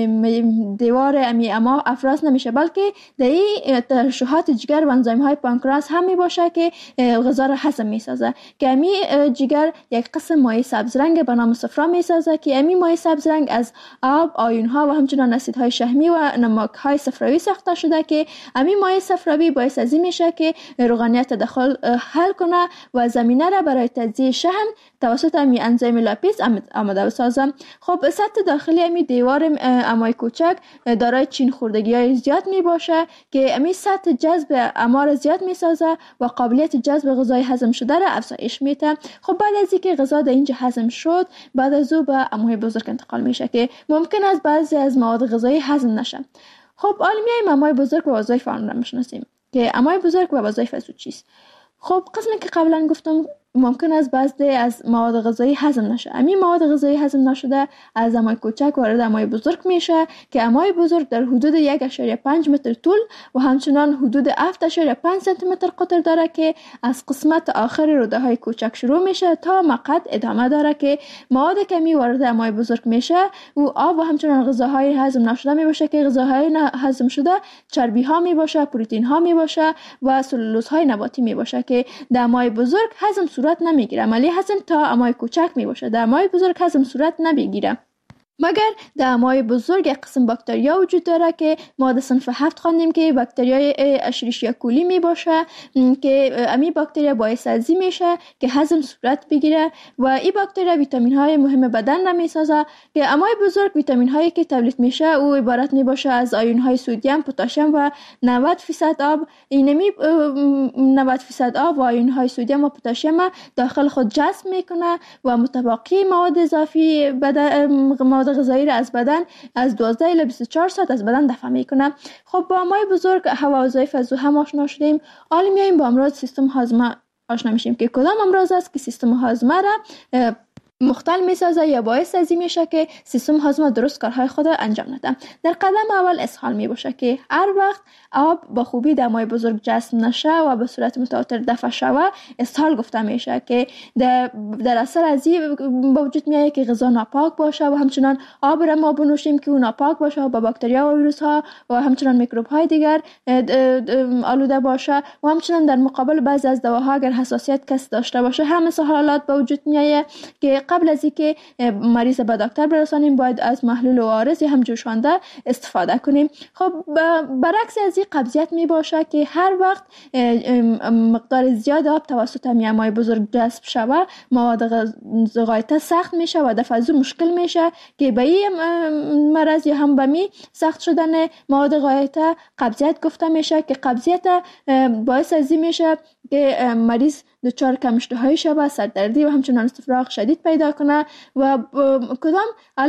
دیوار امی اما افراز نمیشه، بلکه در این ترشحات جگر و انزیم های پانکراس هم می باشه که غذا را هضم می سازه که امی جگر یک قسم مایع سبز رنگ به نام صفرا می سازه که امی مایع سبز رنگ از آب، آیون ها و همچنین اسیدهای شحمی و نمک های صفراوی ساخته شده که امی مایع صفراوی باعث از این میشه که روغنیت تداخل حل کنه و زمینه را برای تجزیه شحم توسط امی انزیم لاپیز آماده بسازه. خب سطح داخلی امی دیوار امای کوچک دارای چین خوردگی های زیاد می باشه که امی سطح جذب امار زیاد می سازه و قابلیت جذب غذای هضم شده را افزایش میده. خب بعد از اینکه غذا در اینجا هضم شد، بعد از او به امای بزرگ انتقال میشه که ممکن است بعضی از مواد غذایی هضم نشه. خب حالا میایم امای بزرگ و وظایف آن را میشناسیم که امای بزرگ و وظایف از او چیست. خب قسمی که قبلا گفتم ممکن است بعضی از مواد غذایی هضم نشه. امی مواد غذایی هضم نشده از امای کوچک وارد امای بزرگ میشه که امای بزرگ در حدود 1.5 متر طول و همچنان حدود 7.5 سانتی متر قطر داره که از قسمت آخر روده های کوچک شروع میشه تا مقعد ادامه داره که مواد کمی وارد امای بزرگ میشه و آب و همچنان غذاهای هضم نشده میباشه که غذاهای هضم شده چربی ها میباشه، پروتئین ها میباشه و سلولوز های نباتی میباشه که در امای بزرگ هضم صورت نمیگیره. عملی هضم تا امای کوچک می باشه. در امای بزرگ هضم صورت نمیگیره، مگر در امای بزرگ یک قسم باکتریا وجود داره که ما در صنف 7 خواندیم که باکتریای اشریشیا کولی می باشه که امی باکتریا باعث از این میشه که هضم صورت بگیره و این باکتریا ویتامین های مهم بدن را می سازه که امای بزرگ ویتامین هایی که تولید میشه او عبارت می باشه از آیون های سدیم، پتاسیم و 90% آب. اینمی 90% آب و آیون های سدیم و پتاسیم داخل خود جذب میکنه و متبقی مواد اضافی مواد غذایی را از بدن از 12 الی 24 ساعت از بدن دفع میکنه. خب با امای بزرگ و وظایف از او هم آشنا شدیم. حالا میایم با امراض سیستم هاضمه آشنا میشیم که کدام امراض است که سیستم هاضمه را مختل میسازه یا باعث از این میشه که سیستم هاضمه درست کارهای خود انجام نده. در قدم اول اسهال می باشه که هر وقت آب با خوبی در امای بزرگ جذب نشه و به صورت متواتر دفع شوه اسهال گفته میشه که در اثر از این به وجود میاد که غذا ناپاک باشه و همچنان آب را ما بنوشیم که اون ناپاک باشه و با باکتریا و ویروس ها و همچنان میکروب های دیگر آلوده باشه و همچنان در مقابل بعضی از دواها اگر حساسیت کسی داشته باشه هم مثل حالات به وجود میاد که قبل از اینکه مریض به دکتر برسانیم باید از محلول عارض هم جوشانده استفاده کنیم. خب برعکس از این قبضیت می باشه که هر وقت مقدار زیاد آب توسط امعای بزرگ جذب شوه مواد غایطه سخت میشه و دفع از مشکل میشه که به این مرض یا هم به می سخت شدن مواد غایطه قبضیت گفته میشه که قبضیت باعث از این میشه که مریض دچار کم اشتهایی شوه، سردردی و همچنان استفراغ شدید پیدا کنه و کدام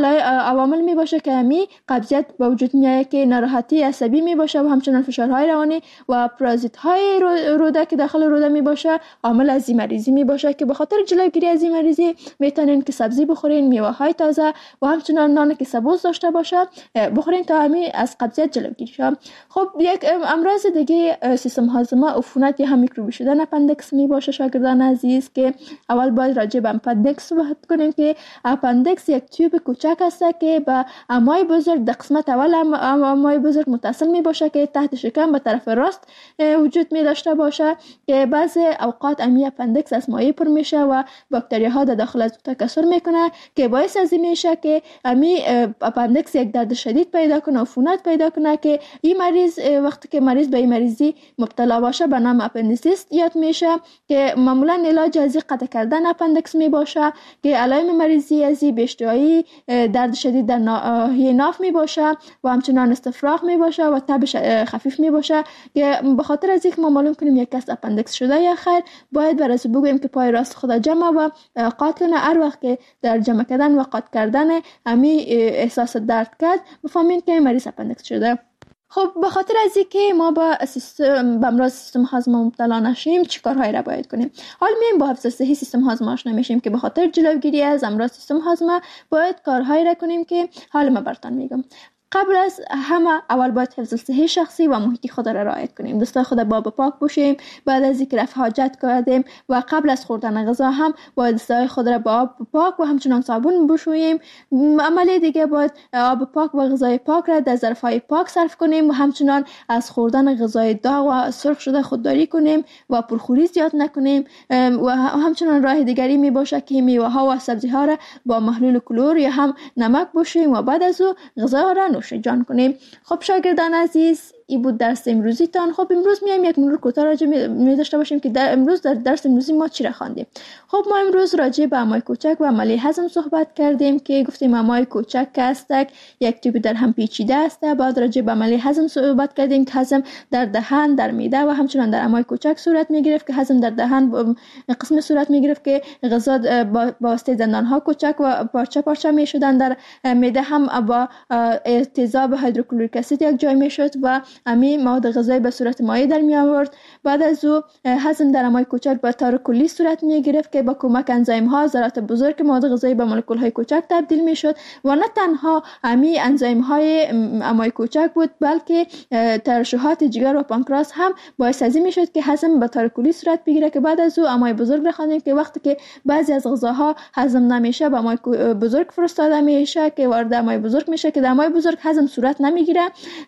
عوامل می باشه که همی قبضیت به وجود میاد که ناراحتی عصبی می باشه و همچنان فشارهای روانی و پرازیت های روده که داخل روده می باشه عامل از این مریضی می باشه که به خاطر جلوگیری از این مریضی میتونین که سبزی بخورین، میوه های تازه و همچنان نان که سبوز داشته باشه بخورین تا همی از قبضیت جلوگیری شه. خب یک امراض دیگه سیستم هاضمه عفونت یا هم میکروبی شدن اپندکس می باشه. شاگردان عزیز که اول باید راجع به اپندکس صحبت کنیم که اپندکس یک تیوب کوچک است که به امعای بزرگ در قسمت اول امعای بزرگ متصل می باشه که تحت شکم به طرف راست وجود می داشته باشه که بعضی اوقات امی اپندکس از مایع پر میشه و باکتریا ها در داخل از تکثر میکنه که باعث از این میشه که امی اپندکس یک درد شدید پیدا کنه، عفونت پیدا کنه که این مریض وقتی که مریض به این مریضی مبتلا باشه به نام اپندیسیست یاد میشه که معمولا علاج از قطع کردن اپندکس می باشه که علائم مریضی از به اشتهایی، درد شدید در ناحیه ناف می باشه و همچنان استفراغ می باشه و تب خفیف می باشه که به خاطر از اینکه ما معلوم کنیم یک کس اپندکس شده یا خیر باید برای بگوییم که پای راست خود جمع و قاط کنه. هر وقت که در جمع کردن و قاط کردن همی احساس درد کرد بفهمین که مریض اپندکس شده. خب به خاطر از اینکه ما به امراض سیستم هاضمه مبتلا نشیم چی کارهایی را باید کنیم؟ حال میایم با حفظ صحی سیستم هاضمه آشنا میشیم که به خاطر جلوگیری از امراض سیستم هاضمه باید کارهایی را کنیم که حال ما براتون میگم. قبل از همه اول باید حفظ صحی شخصی و محیطی خود را رعایت کنیم. دستای خود با آب پاک بوشیم. بعد از اینکه رفع حاجت کردیم و قبل از خوردن غذا هم باید دستای خود را با آب پاک و همچنان صابون بشوییم. عملی دیگه باید آب پاک و غذای پاک را در ظرفهای پاک صرف کنیم و همچنان از خوردن غذای داغ و سرخ شده خودداری کنیم و پرخوری زیاد نکنیم و همچنان راه دیگری می باشه که میوه ها و سبزی ها را با محلول کلور یا هم نمک بشوییم و بعد از او غذا را نوش جان کنیم. خب شاگردان عزیز این بود درس امروزی تان. خب امروز میایم یک مرور کوتاه راجع می داشته باشیم که امروز در درس امروزی ما چی را خواندیم. خب ما امروز راجع به امعای کوچک و عملی هضم صحبت کردیم که گفتیم امعای کوچک که هستک یک تیپ در هم پیچیده است. بعد راجع به عملی هضم صحبت کردیم که هضم در دهان، در معده و همچنان در امعای کوچک صورت می گرفت که هضم در دهان قسم صورت می گرفت که غذا با واسطه دندان ها کوچک و پارچه پارچه می شدن. در معده هم با تیزاب هیدروکلوریک اسید یک جای می شد و امی مواد غذایی به صورت مایع در می آورد. بعد از او هضم در امعای کوچک به طور کلی صورت می گرفت که با کمک انزیم ها ذرات بزرگ مواد غذایی به مولکول های کوچک تبدیل می شد و نه تنها امی انزیم های امعای کوچک بود بلکه ترشحات جگر و پانکراس هم باعث از این می شد که هضم به طور کلی صورت بگیره که بعد از او امعای بزرگ را خواندیم که وقتی که بعضی از غذاها هضم نمیشه به امعای بزرگ فرستاده میشه که وارد امعای بزرگ میشه که در امعای بزرگ هضم صورت نمیگیره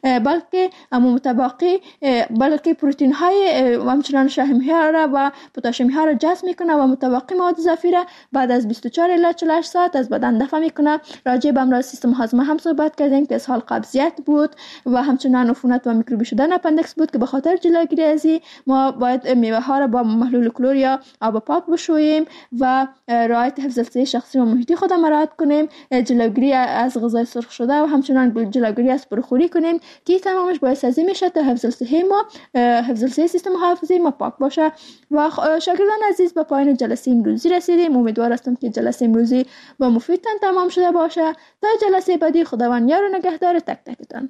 بلکه متباقی بلکه پروتئین های و همچنان شحم ها را و پتاسیم ها را جذب میکنه و متباقی مواد اضافی را بعد از 24 الی 48 ساعت از بدن دفع میکنه. راجع به امراض سیستم هاضمه هم صحبت کردیم که اسهال قبضیت بود و همچنان عفونت و میکروبی شدن اپندکس بود که به خاطر جلوگیری از ما باید میوه ها را با محلول کلور یا آب پاک بشوییم و رعایت حفظ صحی شخصی و محیطی خود مراعات کنیم. جلوگیری از غذای سرخ شده و همچنان جلوگیری از پرخوری کنیم که تمامش باعث از این میشه تا حفظ صحی ما حفظ صحی سیستم حافظی ما پاک باشه. و شاگردان عزیز به پایان جلسه امروزی رسیدیم. امیدوار هستم که جلسه امروزی با مفیدتان تمام شده باشه. تا جلسه بعدی خداوند یار و نگهدار تک تکتان.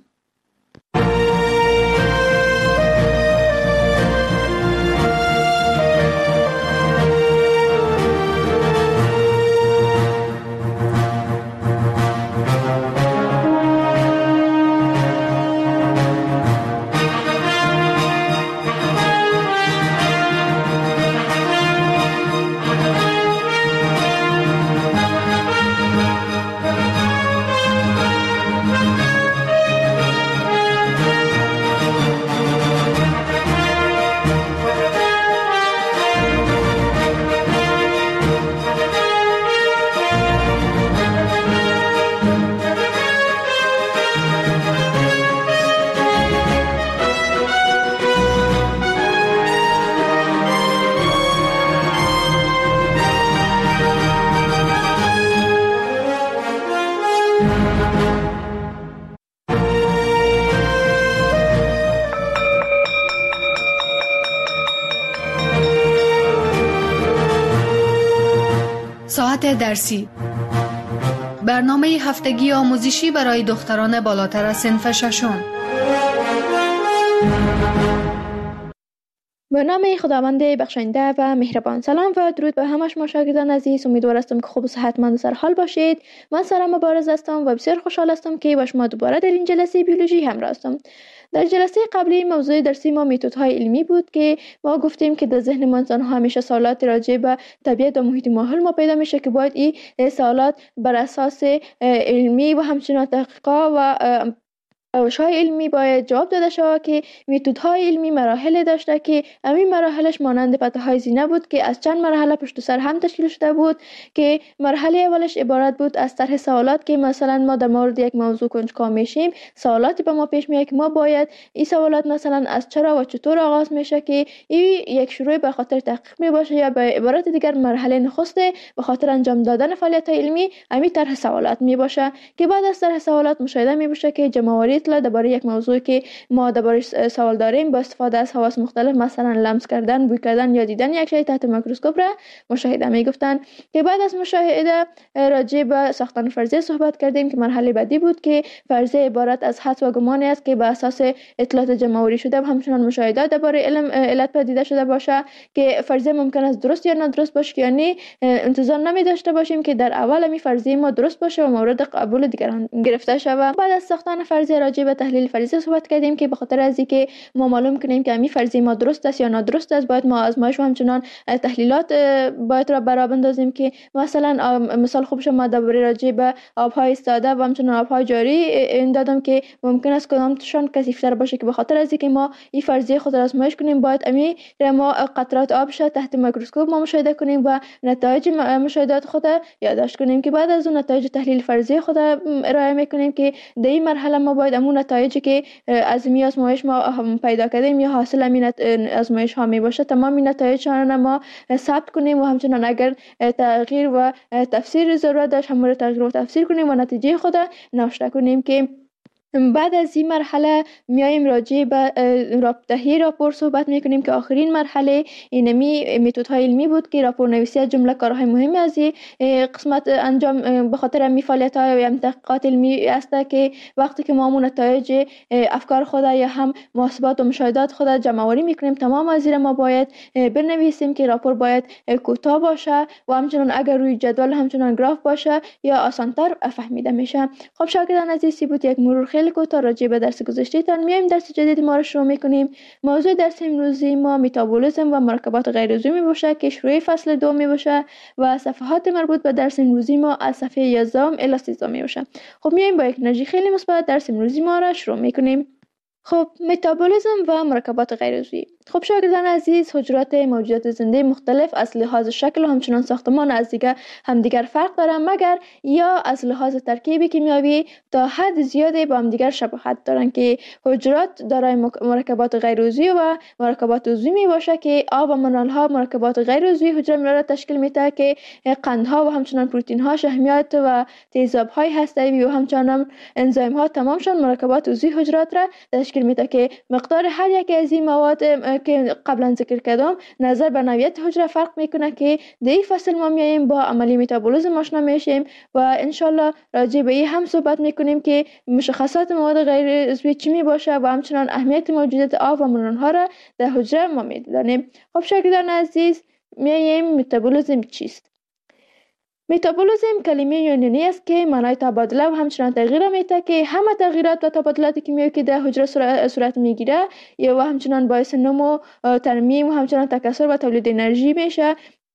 ساعت درسی برنامه هفتگی آموزشی برای دختران بالاتر از صنف ششم. به نام خداوند بخشنده و مهربان. سلام و درود به همه شما شاگردان عزیز. امیدوار هستم که خوب و صحتمند و سر حال باشید. من سارا مبارز هستم و بسیار خوشحال هستم که با شما دوباره در این جلسه بیولوژی همراه هستم. در جلسه قبلی موضوع درسی ما متدهای علمی بود که ما گفتیم که در ذهن انسان ها همیشه سوالات راجع به طبیعت و محیط ماحول ما پیدا میشه که باید این سوالات بر اساس علمی و همچنین تحقیقات و روش‌های علمی باید جواب داده شود که متدهای علمی مراحل داشته که همین مراحلش مانند پته‌های زینه بود که از چند مرحله پشت سر هم تشکیل شده بود که مرحله اولش عبارت بود از طرح سوالات که مثلا ما در مورد یک موضوع کنجکاو میشیم، سوالاتی به ما پیش میاد که ما باید این سوالات مثلا از چرا و چطور آغاز میشه که این یک شروع به خاطر تحقیق می باشه یا به عبارت دیگر مرحله نخسته به خاطر انجام دادن فعالیت علمی همین طرح سوالات می باشه که بعد از طرح سوالات مشاهده می باشه که جمع‌آوری اطلاع درباره یک موضوع که ما درباره‌اش سوال داریم با استفاده از حواس مختلف مثلا لمس کردن، بوی کردن یا دیدن یک شی تحت میکروسکوپ را مشاهده میگفتن که بعد از مشاهده راجع به ساختن فرضیه صحبت کردیم که مرحله بعدی بود که فرضیه عبارت از حدس و گمانی است که بر اساس اطلاعات جمع‌آوری شده و همچنین مشاهدات درباره علت پدیده شده باشه که فرضیه ممکن است درست یا نادرست باشه، یعنی انتظار نمی داشته باشیم که در اول می فرضیه ما درست باشه و مورد قبول دیگران گرفته شود. بعد از ساختن فرضیه راجع به تحلیل فرضیه صحبت کردیم که به خاطر از اینکه ما معلوم کنیم که همین فرضیه ما درست است یا نادرست است باید ما آزمایش و همچنان تحلیلات باید را برابر بندازیم که مثلا مثال خوبش ما درباره راجع به آبهای ساده و همچنان آبهای جاری این دادم که ممکن است کدامشان کثیف‌تر باشه که به خاطر از اینکه ما این فرضیه خود را آزمایش کنیم باید همین ما قطرات آب شد تحت میکروسکوپ ما مشاهده کنیم و نتایج مشاهدات خود یادداشت کنیم که بعد از اون نتایج تحلیل فرضیه خود ارائه میکنیم که در این مرحله ما باید همون نتایجی که از می آزمایش ما پیدا کردیم یا حاصل همین آزمایش ها می باشه تمام این نتایجشان ما ثبت کنیم و همچنان اگر تغییر و تفسیر ضرورت داشت همون تغییر و تفسیر کنیم و نتیجه خود نوشته کنیم که بعد از این مرحله میایم راجع به رابطه‌ای راپور صحبت میکنیم که آخرین مرحله اینمی متدهای علمی بود که راپور نویسی از جمله کارهای مهمی از این قسمت انجام به خاطر می فعالیت‌های و تحقیقات علمی است که وقتی که ما نتایج افکار خود یا هم محاسبات و مشاهدات خود جمع‌آوری میکنیم تمام از این ما باید بنویسیم که راپور باید کوتاه باشه و همچنان اگر روی جدول همچنان گراف باشه یا آسان‌تر فهمیده میشه. خب شاگردان عزیز بود یک مرور خیلی کوتاه راجع به درس گذشته‌تان. میایم درس جدید ما رو شروع میکنیم. موضوع درس امروزی ما متابولیسم و مرکبات غیر عضوی باشه که شروع فصل 2 می باشه و صفحات مربوط به درس امروزی ما از صفحه 11 الی 13 می باشه. خب میایم با یک انرژی خیلی مثبت درس امروزی ما را شروع میکنیم. خب متابولیسم و مرکبات غیر عضوی. خب شاگردان عزیز حجرات موجودات زنده مختلف از لحاظ شکل و همچنان ساختمان از همدیگر فرق دارند مگر یا از لحاظ ترکیب کیمیایی تا حد زیادی با همدیگر شباهت دارند که حجرات دارای مرکبات غیر عضوی و مرکبات عضوی می باشه که آب و منرال ها مرکبات غیر عضوی حجره را تشکیل میده که قندها و همچنان پروتئین ها شحمیات و تیزاب های هسته‌ای و همچنان انزیم ها تمامشان مرکبات عضوی حجرات را تشکیل میده که مقدار هر یک از این مواد که قبلا ذکر کردم نظر به نوعیت حجره فرق میکنه که در این فصل ما میاییم با عملی متابولیسم آشنا میشیم و انشالله راجع به این هم صحبت میکنیم که مشخصات مواد غیر عضوی چی می باشه و همچنان اهمیت موجودیت آب و منرال ها را در حجره ما میدانیم. خب شاگردان عزیز میاییم متابولیسم چیست؟ متابولیسم کلمه یونانی است که معنای تبادله و همچنان تغییر میده که همه تغییرات و تبادلات کیمیایی که در حجره صورت میگیره یا و همچنان باعث نمو، ترمیم و همچنان تکثر و تولید انرژی میشه.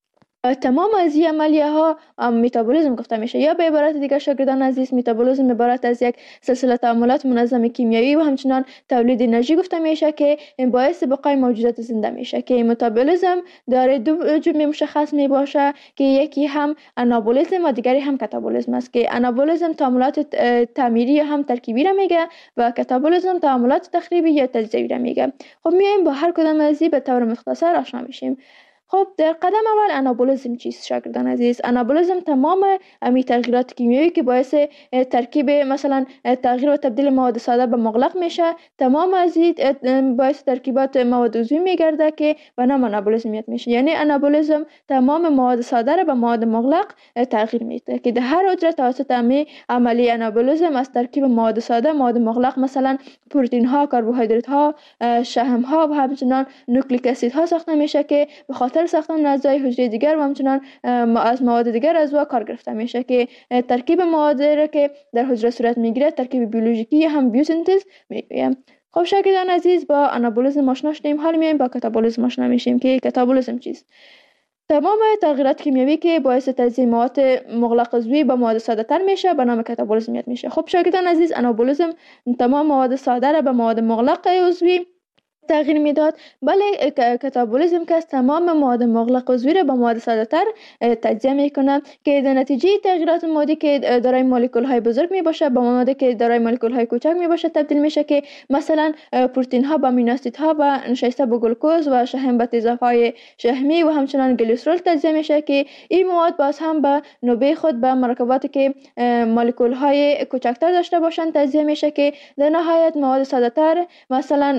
تمام از این عملیه ها متابولیسم گفته میشه یا به عبارت دیگر شاگردان عزیز متابولیسم عبارت از یک سلسله تعاملات منظم کیمیایی و همچنان تولید انرژی گفته میشه که باعث بقای موجودات زنده میشه که متابولیسم داره دو جمله مشخص می باشه که یکی هم آنابولیسم و دیگری هم کاتابولیسم است که آنابولیسم تعاملات تعمیری یا هم ترکیبی را میگه و کاتابولیسم تعاملات تخریبی یا تجزیوی را میگه. خب میایم با هر کدام از این به طور مختصر آشنا میشیم. خب در قدم اول انابولیزم چیست شاگردان عزیز؟ انابولیزم تمام امی تغییرات کیمیایی که باعث ترکیب مثلا تغییر و تبدیل مواد ساده به مغلق میشه، تمام از این باعث ترکیبات مواد عضوی میگرده که به نام انابولیزمیت میشه. یعنی انابولیزم تمام مواد ساده را به مواد مغلق تغییر میده که در هر حجره توسط امی عملی انابولیزم از ترکیب مواد ساده مواد مغلق مثلا پروتئین ها، کربوهیدرات ها، شحم ها و همچنان نوکلیک اسید ها ساخته میشه که به خاطر ساختن اجزای حجره دیگر و همچنان از مواد دیگر از او کار گرفته میشه که ترکیب مواد را که در حجره صورت میگیره ترکیب بیولوژیکی هم بیوسینتز میگویم. خب شاگردان عزیز با انابولیزم آشنا شدیم، حالا میایم با کاتابولیزم آشنا میشیم که کاتابولیزم چیست. تمام تغییرات کیمیایی که باعث تجزیه مواد مغلق عضوی به مواد ساده تر میشه به نام کاتابولیزمیت میشه. خب شاگردان عزیز انابولیزم تمام مواد ساده را به مواد مغلق عضوی تغییر میداد، ولی کاتابولیزم که تمام مواد مغلق عضوی را به مواد ساده تر تجزیه میکنه که در نتیجه تغییرات مادی که دارای مولکول های بزرگ می باشه به مواد که دارای مولکول های کوچک می باشه تبدیل میشه که مثلا پروتئین ها با امینو اسید ها و نشسته به گلوکوز و شحم به تیزاب های شحمی و همچنان گلیسرول تجزیه میشه که این مواد باز هم به نوبه خود به مرکباتی که مولکول های کوچکتر داشته باشند تجزیه میشه که در نهایت مواد ساده تر مثلا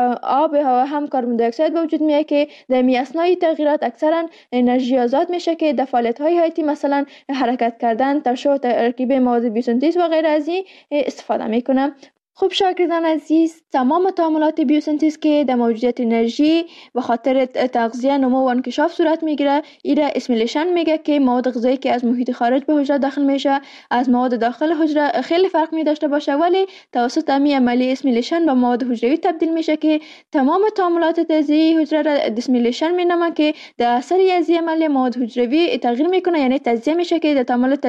آب و هم کربن دی اکساید به وجود میاد که در می اثنای تغییرات اکثرا انرژی آزاد میشه که در فعالیت های حیاتی مثلا حرکت کردن، ترشح و ترکیب مواد بیوسنتز و غیره از این استفاده میکنه. خب شاگردان عزیز تمام تعاملات بیوسنتز که در موجودیت انرژی به خاطر تغذیه، نمو و انکشاف صورت میگیره ایره اسیمیلیشن میگه که مواد غذایی که از محیط خارج به حجره داخل میشه از مواد داخل حجره خیلی فرق می داشته باشه ولی توسط امی عملی اسیمیلیشن به مواد حجروی تبدیل میشه که تمام تعاملات تجزیه حجره را دیسیمیلیشن مینامه که در اثر از عمل مواد حجروی تغییر میکنه، یعنی تجزیه میشه که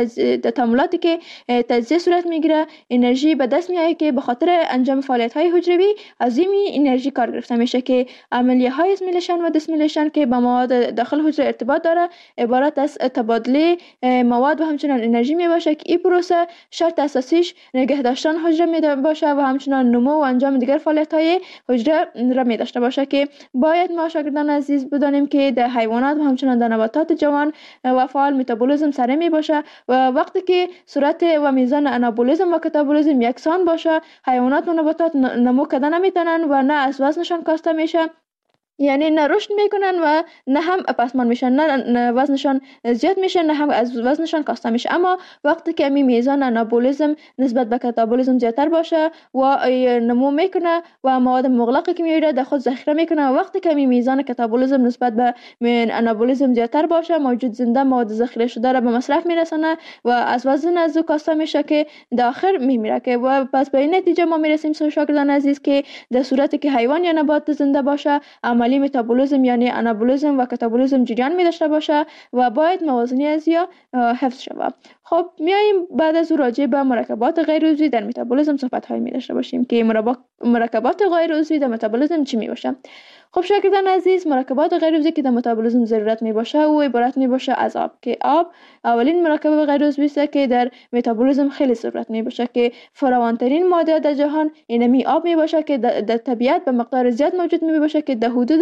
در تعاملاتی که تجزیه صورت میگیره انرژی به دست میاد که به خاطر انجام فعالیت های حجروی از این انرژی کار گرفته میشه که عملیه های اسیمیلیشن و دیسیمیلیشن که با مواد داخل حجره ارتباط داره عبارت از تبادله مواد و همچنان انرژی می باشه که این پروسه شرط اساسیش نگه داشتن حجره می باشه و همچنان نمو و انجام دیگر فعالیت های حجره را می داشته باشه که باید ما شاگردان عزیز بدانیم که در حیوانات و همچنان در نباتات جوان و فعال متابولیسم سره می باشه و وقتی که صورت و میزان انابولیسم و کاتابولیسم یکسان باشه حیوانات و نباتات نمو کردن نمیتونن و نه از وزنشان کاسته میشه، یعنی نه رشد میکنن و نه هم پسمان میشن، نه وزنشان زیاد میشه نه هم از وزنشان کاسته میشه. اما وقتی که می میزان انابولیسم نسبت به کاتابولیسم زیادتر باشه و نمو میکنه و مواد مغلق کیمیایی را در خود ذخیره میکنه و وقتی که می میزان کاتابولیسم نسبت به انابولیسم زیادتر باشه موجود زنده مواد ذخیره شده را به مصرف میرسونه و از وزن از او کاسته میشه که در آخر میمیره که و پس به این نتیجه ما میرسیم شاگردان عزیز که در صورتی که حیوان یا نبات زنده باشه عملی متابولیسم یعنی انابولیسم و کاتابولیسم جریان می داشته باشه و باید موازنی از یا حفظ شود. خب میایم بعد از راجع به مرکبات غیر عضوی در متابولیسم صحبت های می داشته باشیم که مرکبات غیر عضوی در متابولیسم چی می باشه. خب شاگردان عزیز مرکبات غیر عضوی که در متابولیسم ضرورت می باشه و عبارت می باشه از آب که آب اولین مرکب غیر عضوی است که در متابولیسم خیلی ضرورت می باشه که فراوانترین ماده در جهان اینمی آب می باشه که در طبیعت به مقدار زیاد موجود می باشه که در حدود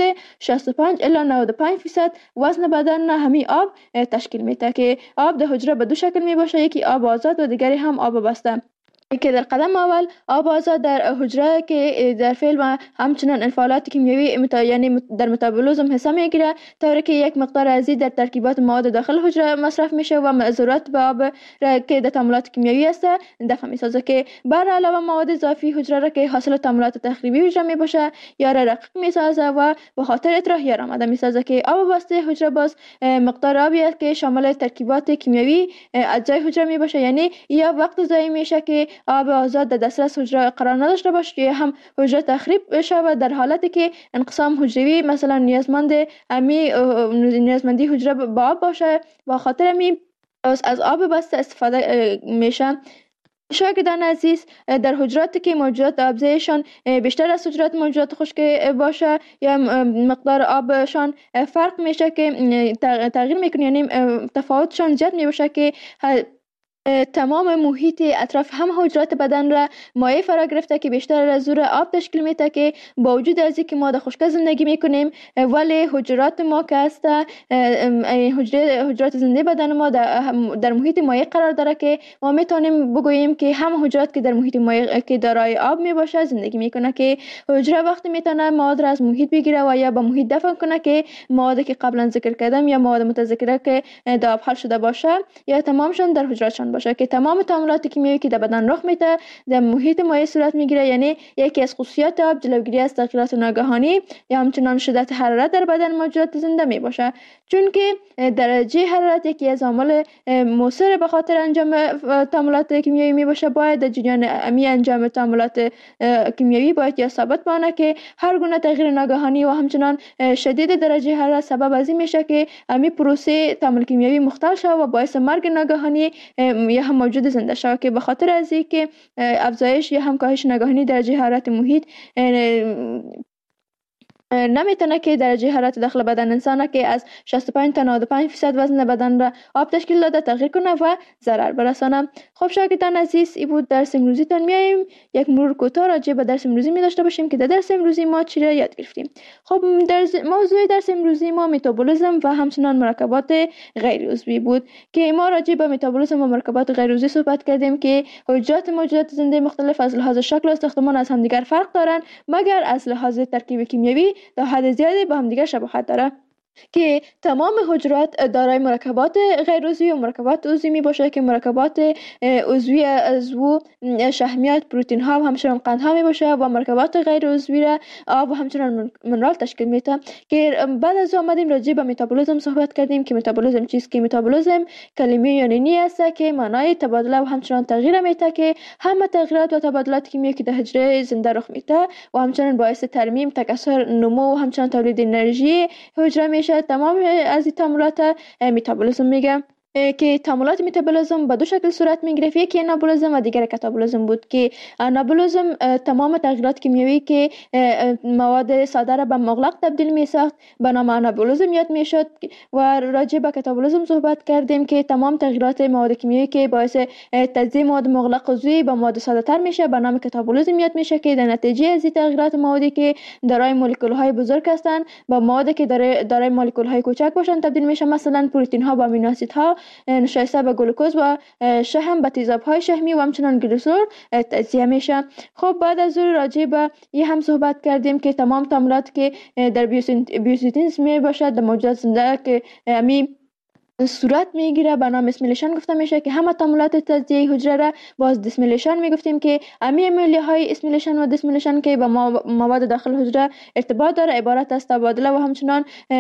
65 الی 95% وزن بدن همین آب تشکیل میده که آب در حجره به دو شکل می باشه، یکی آب آزاد و دیگری هم آب بسته که در قدم اول آب آزاد در حجره که در فعل و همچنان انفعالات کیمیایی یعنی در متابولیسم حساب میگیره طوری که یک مقدار ازی در ترکیبات مواد داخل حجره مصرف میشه و ضرورت به آب که در تعاملات کیمیایی است دفع میسازه که بر علاوه مواد اضافی حجره را که حاصل تعاملات تخریبی حجره میباشه یا را رقیق میسازه و به خاطر اطراح یا آماده میسازه که آب بسته حجره باز مقدار آبی است که شامل ترکیبات کیمیایی اجزای حجره میباشه، یعنی یا وقت ضایع میشه که آب آزاد در دسترس حجره قرار نداشته باشه که هم حجره تخریب بشه در حالتی که انقسام حجروی مثلا نیازمندی حجره با آب باشه و خاطر می از آب بسته استفاده میشه. شاگردان عزیز در حجراتی که موجودات آبزیشان بیشتر از حجرات موجودات خشک باشه یا مقدار آبشان فرق میشه که تغییر میکنه، یعنی تفاوتشان زیاد میباشه که تمام محیط اطراف هم حجرات بدن را مایع فرا گرفته که بیشتر از زور آب تشکیل میده که با وجود از اینکه ما در خشکی زندگی میکنیم ولی حجرات ما که هست حجرات زنده بدن ما در محیط مایع قرار داره که ما میتونیم بگوییم که هم حجرات که در محیط مایع که دارای آب میباشه زندگی میکنه که حجره وقتی میتونه مواد را از محیط بگیره و یا به محیط دفن کنه که موادی که قبلا ذکر کردم یا مواد متذکره که در آب حل شده باشه یا تمامشون در حجراتشان باشه که تمام تعاملات کیمیایی که در بدن رخ میده در محیط مایع صورت میگیره. یعنی یکی از خصوصیات آب جلوگیری از تغییرات ناگهانی یا همچنان شدت حرارت در بدن موجودات زنده می باشه، چون که درجه حرارت یکی از عوامل مؤثر به خاطر انجام تعاملات کیمیایی می باشه. باید در جریان امی انجام تعاملات کیمیایی باید یا ثابت بانه که هر گونه تغییر ناگهانی و همچنان شدید درجه حرارت سبب از این میشه که امی پروسه تعامل کیمیایی مختل شود و باعث مرگ ناگهانی یا هم موجود زنده شود که به خاطر از اینکه افزایش یا هم کاهش ناگهانی درجه حرارت محیط نمیتونه که درجه حرارت داخل بدن انسان که از 65 تا 95% وزن بدن را آب تشکیل داده تغییر کنه و ضرر برسانه. خب شاگردان عزیز، این بود درس امروزی تان. میایم یک مرور کوتاه راجع به درس امروزی می داشته باشیم که در درس امروزی ما چی را یاد گرفتیم. خب موضوع درس امروزی ما متابولیسم و همچنان مرکبات غیر عضوی بود که ما راجع به متابولیسم و مرکبات غیر عضوی صحبت کردیم که حجرات موجودات زنده مختلف از لحاظ شکل و ساختمان از همدیگر فرق دارند مگر از لحاظ ترکیب کیمیایی تا حد زیادی با هم دیگر شباهت داره که تمام حجرات دارای مرکبات غیر عضوی و مرکبات عضوی می باشه که مرکبات عضوی عضو شحمیات، پروتئین ها و همچنان قند ها می باشه و مرکبات غیر عضوی را آب و همچنان منرال تشکیل میده. که بعد از آمدیم راجع به متابولیسم صحبت کردیم که متابولیسم چیست. که متابولیسم کلمه یونانی است که معنای تبادله و همچنان تغییر میده که همه تغییرات و تبادلات کیمیایی که در حجره زنده رخ میده و همچنان باعث ترمیم، تکثر، نمو و همچنان تولید انرژی حجره میشه. تمام از این تعاملات متابولیسم میگه که تعاملات متابولیسم به دو شکل صورت میگرفت. یکی انابولیسم و دیگر کاتابولیسم بود که انابولیسم تمام تغییرات کیمیایی که مواد ساده را به مغلق تبدیل میساخت به نام انابولیسم یاد میشد و راجع به کاتابولیسم صحبت کردیم که تمام تغییرات مواد کیمیایی که باعث تجزیه مواد مغلق عضوی به مواد ساده تر میشه به نام کاتابولیسم یاد میشه که در نتیجه از این تغییرات موادی که دارای مولکول های بزرگ هستند با موادی که دارای مولکول های کوچک باشند تبدیل میشه. مثلا پروتئین ها با امینو اسیدها نشایسته به گلوکوز و شحم به تیزاب‌های شحمی و همچنان گلیسرول تجزیه میشه. خب بعد از اون راجع به این هم صحبت کردیم که تمام تعاملات که در بیوسینتز می باشد در موجودات زنده که می صورت میگیره به نام اسمیلیشن گفته میشه که همه تعاملات تجزیه حجره را باز دیسمیلیشن میگفتیم که امیلی های اسمیلیشن و دیسمیلیشن که با مواد داخل حجره ارتباط داره عبارت است تبادله و همچنان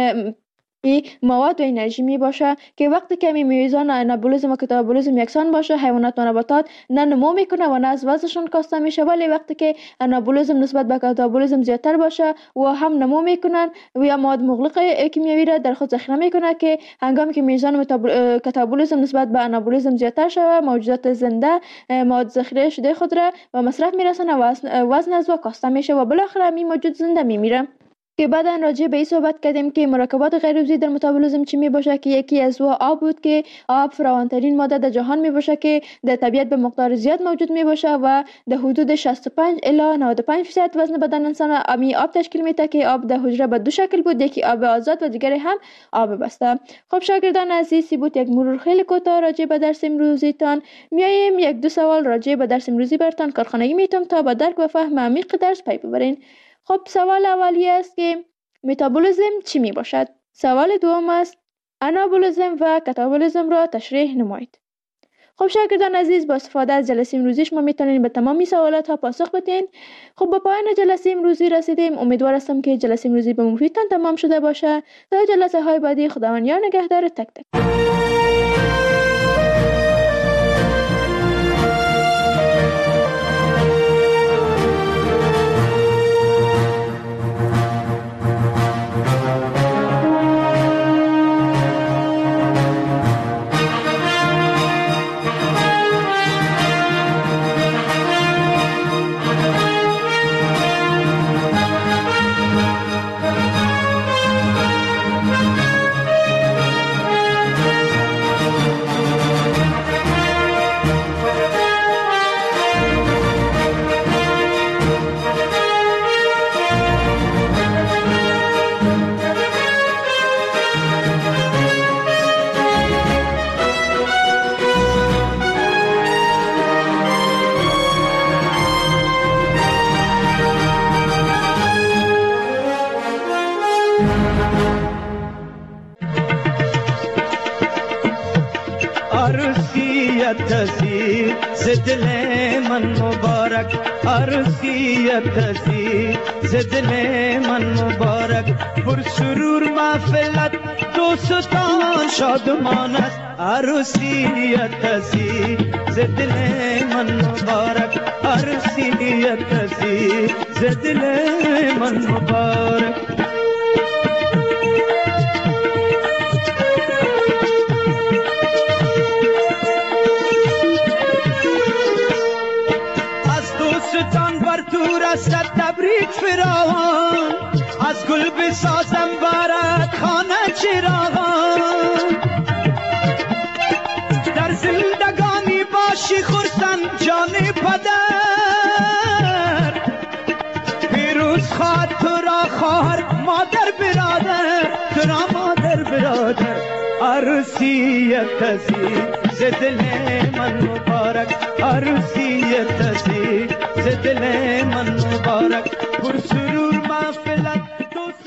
مواد و انرژی می باشه که وقتی که میزان انابولیسم و کاتابولیسم یکسان باشه حیوانات و نباتات نه نمو میکنه و نه از وزنشون کاسته میشه، ولی وقتی که انابولیسم نسبت به کاتابولیسم زیادتر باشه و هم نمو میکنن و یا مواد مغلق کیمیایی را در خود ذخیره میکنه که هنگامی که میزان کاتابولیسم نسبت به انابولیسم زیادتر شود موجودات زنده مواد ذخیره شده خود را به مصرف میرسونه و وزن از او کاسته میشه و بالاخره می موجود زنده میمیره. که بعدا راجع به این صحبت کردیم که مرکبات غیر عضوی در متابولیسم چی می باشه که یکی از او آب بود که آب فراوانترین ماده در جهان می باشه که در طبیعت به مقدار زیاد موجود می باشه و در حدود 65 الی 95% وزن بدن انسان امی آب تشکیل میده که آب در حجره به دو شکل بود، یکی آب آزاد و دیگری هم آب بسته. خب شاگردان عزیزی بود یک مرور خیلی کوتاه راجع به درس امروزیتان. میایم یک دو سوال راجع به درس امروزی براتون کارخانگی میتم تا به درک و فهم عمیق درس پی ببرین. خب سوال اولی است که متابولیسم چی می باشد؟ سوال دوم است انابولیسم و کاتابولیسم را تشریح نمایید. خب شاگردان عزیز با استفاده از جلسه امروزی شما میتونید به تمامی سوالات ها پاسخ بدین. خب با پایان جلسه امروزی رسیدیم. امیدوار هستم که جلسه امروزی به مفیدتان تمام شده باشه. تا جلسه های بعدی خداوند یار نگهدار تک تک. عروسیت سی زدل من مبارک، عروسیت سی زدل من مبارک، پر سرور محفلت دوستان شادمان است. عروسیت سی زدل من مبارک، عروسیت سی زدل من مبارک. رسد تبریک فراوان، از گل بسازم برات خانه چراغان، در زندگانی باشی خرسند جان پدر، پیروز خواد تو را خواهر مادر برادر، تو را مادر برادر. عروسیت سی زدل من مبارک، عروسیت سی زدل من مبارک، پر سرور محفلت دوست